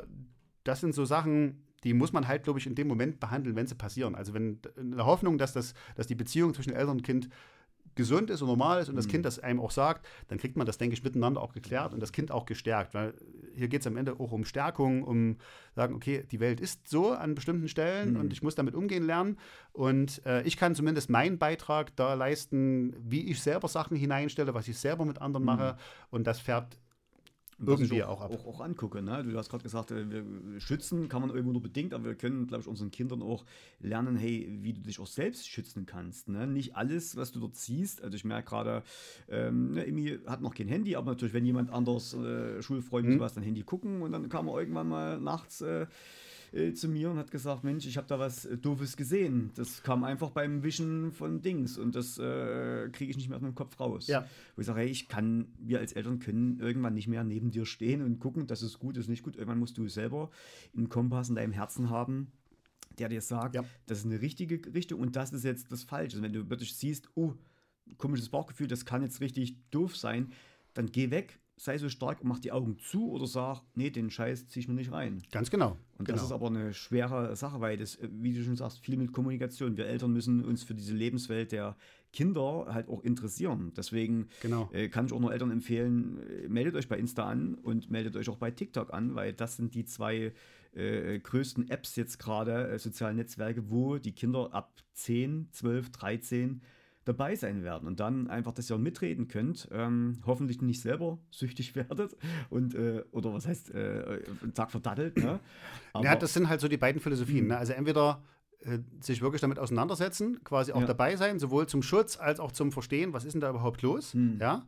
Sachen, die muss man halt, glaube ich, in dem Moment behandeln, wenn sie passieren. Also wenn in der Hoffnung, dass die Beziehung zwischen Eltern und Kind gesund ist und normal ist und das Kind das einem auch sagt, dann kriegt man das, denke ich, miteinander auch geklärt und das Kind auch gestärkt. Weil hier geht es am Ende auch um Stärkung, um sagen, okay, die Welt ist so an bestimmten Stellen und ich muss damit umgehen lernen. Und ich kann zumindest meinen Beitrag da leisten, wie ich selber Sachen hineinstelle, was ich selber mit anderen mache. Und das fährt irgendwie auch ab. Auch angucke. Ne? Du hast gerade gesagt, wir schützen kann man irgendwo nur bedingt, aber wir können, glaube ich, unseren Kindern auch lernen, hey, wie du dich auch selbst schützen kannst. Ne? Nicht alles, was du dort siehst. Also ich merke gerade, Emi hat noch kein Handy, aber natürlich, wenn jemand anders, Schulfreunde, sowas, ein Handy gucken und dann kam er irgendwann mal nachts zu mir und hat gesagt, Mensch, ich habe da was Doofes gesehen. Das kam einfach beim Wischen von Dings und das kriege ich nicht mehr aus meinem Kopf raus. Ja. Wo ich sage, hey, wir als Eltern können irgendwann nicht mehr neben dir stehen und gucken, das ist gut, das ist nicht gut. Irgendwann musst du selber einen Kompass in deinem Herzen haben, der dir sagt, das ist eine richtige Richtung und das ist jetzt das Falsche. Also wenn du wirklich siehst, komisches Bauchgefühl, das kann jetzt richtig doof sein, dann geh weg, sei so stark und mach die Augen zu oder sag, nee, den Scheiß zieh ich mir nicht rein. Ganz genau. Und das ist aber eine schwere Sache, weil das, wie du schon sagst, viel mit Kommunikation. Wir Eltern müssen uns für diese Lebenswelt der Kinder halt auch interessieren. Deswegen kann ich auch nur Eltern empfehlen, meldet euch bei Insta an und meldet euch auch bei TikTok an, weil das sind die zwei größten Apps jetzt gerade, sozialen Netzwerke, wo die Kinder ab 10, 12, 13 dabei sein werden und dann einfach, dass ihr mitreden könnt, hoffentlich nicht selber süchtig werdet und oder was heißt, einen Tag verdattelt. Ne? Aber das sind halt so die beiden Philosophien. Ne? Also entweder sich wirklich damit auseinandersetzen, quasi auch dabei sein, sowohl zum Schutz als auch zum Verstehen, was ist denn da überhaupt los. Ja?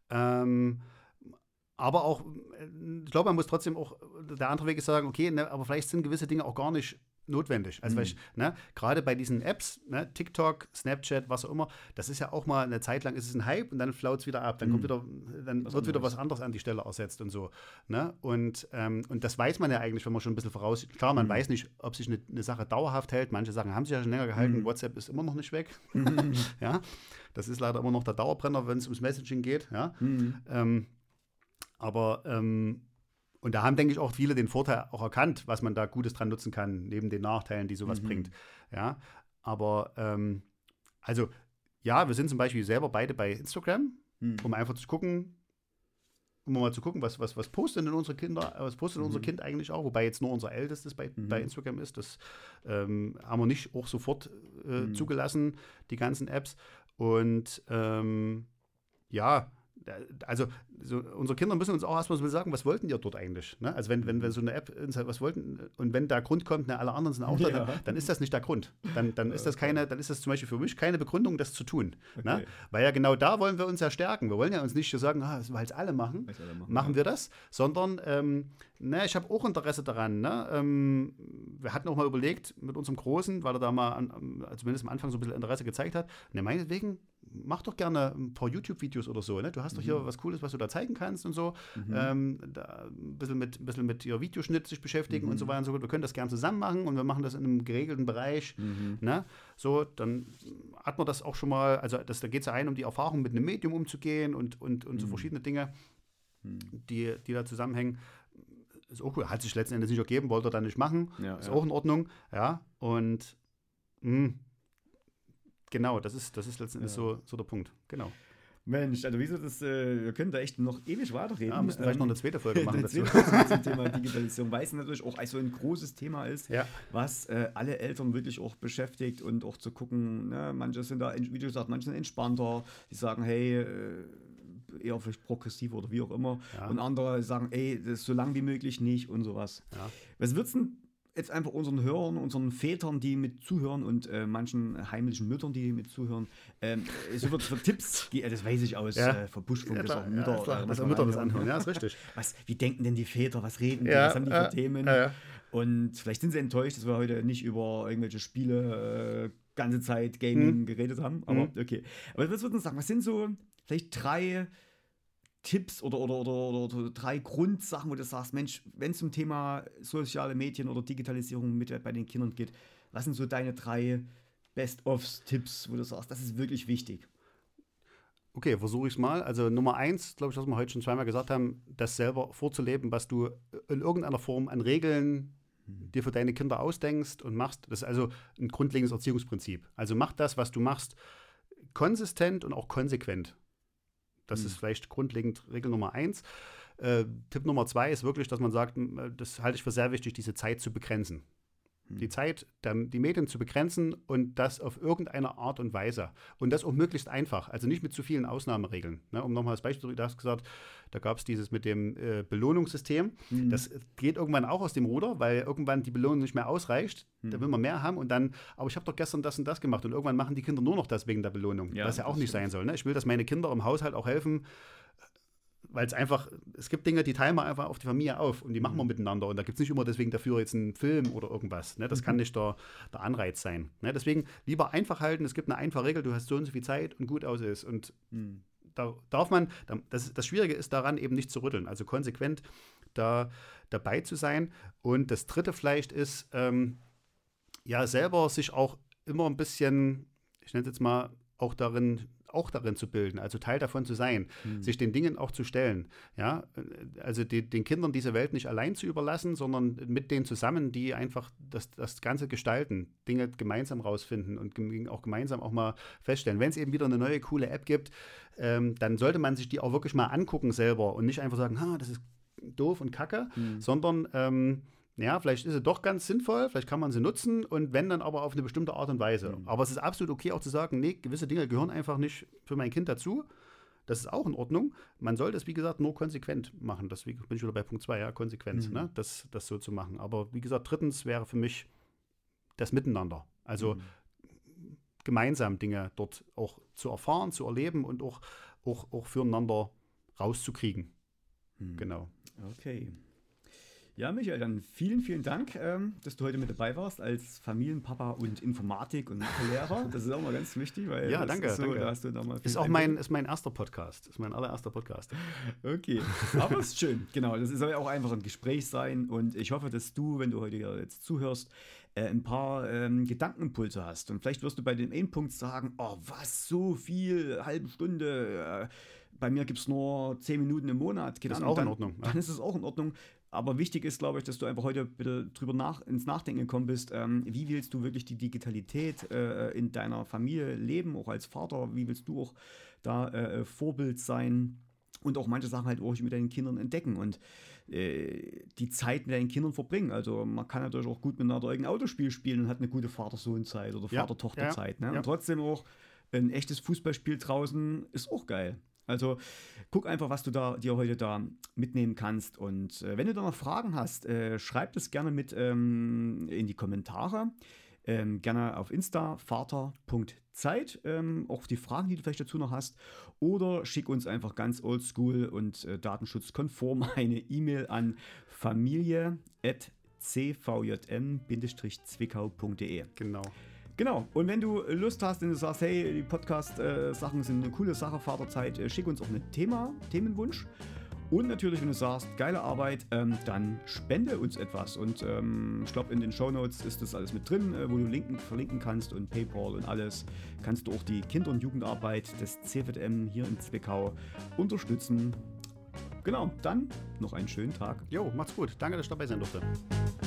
Aber auch, ich glaube, man muss trotzdem auch, der andere Weg ist sagen, okay, ne, aber vielleicht sind gewisse Dinge auch gar nicht notwendig. Also gerade bei diesen Apps, TikTok, Snapchat, was auch immer, das ist ja auch mal eine Zeit lang ist es ein Hype und dann flaut es wieder ab. Dann wird wieder was anderes an die Stelle ersetzt und so. Ne? Und das weiß man ja eigentlich, wenn man schon ein bisschen voraus. Klar, man weiß nicht, ob sich eine Sache dauerhaft hält. Manche Sachen haben sich ja schon länger gehalten. WhatsApp ist immer noch nicht weg. Ja? Das ist leider immer noch der Dauerbrenner, wenn es ums Messaging geht. Ja? Und da haben, denke ich, auch viele den Vorteil auch erkannt, was man da Gutes dran nutzen kann, neben den Nachteilen, die sowas bringt. Ja, aber wir sind zum Beispiel selber beide bei Instagram, um einfach zu gucken, was posten denn unsere Kinder, was postet unser Kind eigentlich auch, wobei jetzt nur unser Ältestes bei Instagram ist. Das haben wir nicht auch sofort zugelassen, die ganzen Apps. Und also unsere Kinder müssen uns auch erstmal so sagen, was wollten ihr dort eigentlich? Ne? Also wenn wir so eine App, was wollten, und wenn der Grund kommt, alle anderen sind auch da, dann ist das nicht der Grund. Dann ist das zum Beispiel für mich keine Begründung, das zu tun. Ne? Weil ja genau da wollen wir uns ja stärken. Wir wollen ja uns nicht so sagen, weil es alle machen, machen wir das, sondern ich habe auch Interesse daran. Ne? Wir hatten auch mal überlegt mit unserem Großen, weil er da mal zumindest am Anfang so ein bisschen Interesse gezeigt hat, meinetwegen, mach doch gerne ein paar YouTube-Videos oder so. Ne? Du hast doch hier was Cooles, was du da zeigen kannst und so. Da ein bisschen mit ihr Videoschnitt sich beschäftigen und so weiter und so gut. Wir können das gerne zusammen machen und wir machen das in einem geregelten Bereich. Ne? So, dann hat man das auch schon mal, also da geht es ja um die Erfahrung, mit einem Medium umzugehen und so verschiedene Dinge, die da zusammenhängen. Ist auch cool. Hat sich letzten Endes nicht ergeben, wollte er dann nicht machen. Ist auch in Ordnung. Ja, und genau, das ist letzten Endes so der Punkt. Genau. Mensch, also wieso das, wir können da echt noch ewig weiterreden. Ja, müssen vielleicht noch eine zweite Folge machen dazu. Zum Thema Digitalisierung, weil es natürlich auch so ein großes Thema ist, was alle Eltern wirklich auch beschäftigt und auch zu gucken, ne, manche sind da, wie du gesagt, manche sind entspannter, die sagen, hey, eher vielleicht progressiver oder wie auch immer. Ja. Und andere sagen, ey, das ist so lang wie möglich nicht und sowas. Ja. Was würdest du jetzt einfach unseren Hörern, unseren Vätern, die mit zuhören und manchen heimlichen Müttern, die mit zuhören, so wird für Tipps, das weiß ich aus Verbuschfunk, dass auch Mütter, Mütter das anhören, ja, ist richtig. Wie denken denn die Väter, was reden die, was haben die für Themen? Und vielleicht sind sie enttäuscht, dass wir heute nicht über irgendwelche Spiele ganze Zeit Gaming geredet haben, aber okay. Aber was würden Sie sagen, was sind so vielleicht 3 Tipps oder 3 Grundsachen, wo du sagst, Mensch, wenn es zum Thema soziale Medien oder Digitalisierung mit bei den Kindern geht, was sind so deine 3 Best-ofs-Tipps, wo du sagst, das ist wirklich wichtig? Okay, versuche ich es mal. Also Nummer 1, glaube ich, was wir heute schon zweimal gesagt haben, das selber vorzuleben, was du in irgendeiner Form an Regeln dir für deine Kinder ausdenkst und machst. Das ist also ein grundlegendes Erziehungsprinzip. Also mach das, was du machst, konsistent und auch konsequent. Das ist vielleicht grundlegend Regel Nummer 1. Tipp Nummer 2 ist wirklich, dass man sagt, das halte ich für sehr wichtig, diese Zeit zu begrenzen. Die Zeit, die Medien zu begrenzen und das auf irgendeine Art und Weise. Und das auch möglichst einfach, also nicht mit zu vielen Ausnahmeregeln. Ne, um nochmal das Beispiel, du hast gesagt, da gab es dieses mit dem Belohnungssystem. Das geht irgendwann auch aus dem Ruder, weil irgendwann die Belohnung nicht mehr ausreicht. Da will man mehr haben und dann, aber ich habe doch gestern das und das gemacht und irgendwann machen die Kinder nur noch das wegen der Belohnung, was ja auch nicht sein soll. Ne? Ich will, dass meine Kinder im Haushalt auch helfen, weil es gibt Dinge, die teilen wir einfach auf die Familie auf und die machen wir miteinander und da gibt es nicht immer deswegen dafür jetzt einen Film oder irgendwas. Ne? Das kann nicht der Anreiz sein. Ne? Deswegen lieber einfach halten, es gibt eine einfache Regel, du hast so und so viel Zeit und gut aus ist und da darf man, das Schwierige ist daran eben nicht zu rütteln, also konsequent dabei zu sein. Und das Dritte vielleicht ist, selber sich auch immer ein bisschen, ich nenne es jetzt mal, auch darin zu bilden, also Teil davon zu sein, sich den Dingen auch zu stellen. Ja? Also den Kindern diese Welt nicht allein zu überlassen, sondern mit denen zusammen, die einfach das Ganze gestalten, Dinge gemeinsam rausfinden und auch gemeinsam auch mal feststellen. Wenn es eben wieder eine neue, coole App gibt, dann sollte man sich die auch wirklich mal angucken selber und nicht einfach sagen, das ist doof und kacke, sondern vielleicht ist sie doch ganz sinnvoll, vielleicht kann man sie nutzen und wenn, dann aber auf eine bestimmte Art und Weise. Aber es ist absolut okay auch zu sagen, nee, gewisse Dinge gehören einfach nicht für mein Kind dazu. Das ist auch in Ordnung. Man sollte es, wie gesagt, nur konsequent machen. Deswegen bin ich wieder bei Punkt 2, ja, Konsequenz, ne? Das so zu machen. Aber wie gesagt, drittens wäre für mich das Miteinander. Also gemeinsam Dinge dort auch zu erfahren, zu erleben und auch füreinander rauszukriegen. Genau. Okay. Ja, Michael, dann vielen, vielen Dank, dass du heute mit dabei warst als Familienpapa und Informatik- und Mathelehrer. Das ist auch mal ganz wichtig, weil danke. Da hast du da mal ist mein erster Podcast. Ist mein allererster Podcast. Okay, aber es ist schön. Genau, das soll ja auch einfach ein Gespräch sein und ich hoffe, dass du, wenn du heute jetzt zuhörst, ein paar Gedankenimpulse hast und vielleicht wirst du bei dem einen Punkt sagen, was, so viel, halbe Stunde, bei mir gibt es nur 10 Minuten im Monat. Ist auch in Ordnung. Dann ist es auch in Ordnung. Aber wichtig ist, glaube ich, dass du einfach heute bitte ins Nachdenken gekommen bist. Wie willst du wirklich die Digitalität in deiner Familie leben, auch als Vater? Wie willst du auch da Vorbild sein und auch manche Sachen halt auch mit deinen Kindern entdecken und die Zeit mit deinen Kindern verbringen? Also man kann natürlich auch gut miteinander irgendein Autospiel spielen und hat eine gute Vater-Sohn-Zeit oder Vater-Tochter-Zeit. Ne? Und trotzdem auch ein echtes Fußballspiel draußen ist auch geil. Also guck einfach, was du dir heute da mitnehmen kannst. Und wenn du da noch Fragen hast, schreib das gerne mit in die Kommentare. Gerne auf Insta, vater.zeit. Auch die Fragen, die du vielleicht dazu noch hast. Oder schick uns einfach ganz oldschool und datenschutzkonform eine E-Mail an familie@cvjm-zwickau.de. Genau, und wenn du Lust hast und du sagst, hey, die Podcast-Sachen sind eine coole Sache, Vaterzeit, schick uns auch einen Themenwunsch. Und natürlich, wenn du sagst, geile Arbeit, dann spende uns etwas. Und ich glaube, in den Shownotes ist das alles mit drin, wo du verlinken kannst und PayPal und alles. Kannst du auch die Kinder- und Jugendarbeit des CVJM hier in Zwickau unterstützen. Genau, dann noch einen schönen Tag. Jo, macht's gut. Danke, dass ich dabei sein durfte.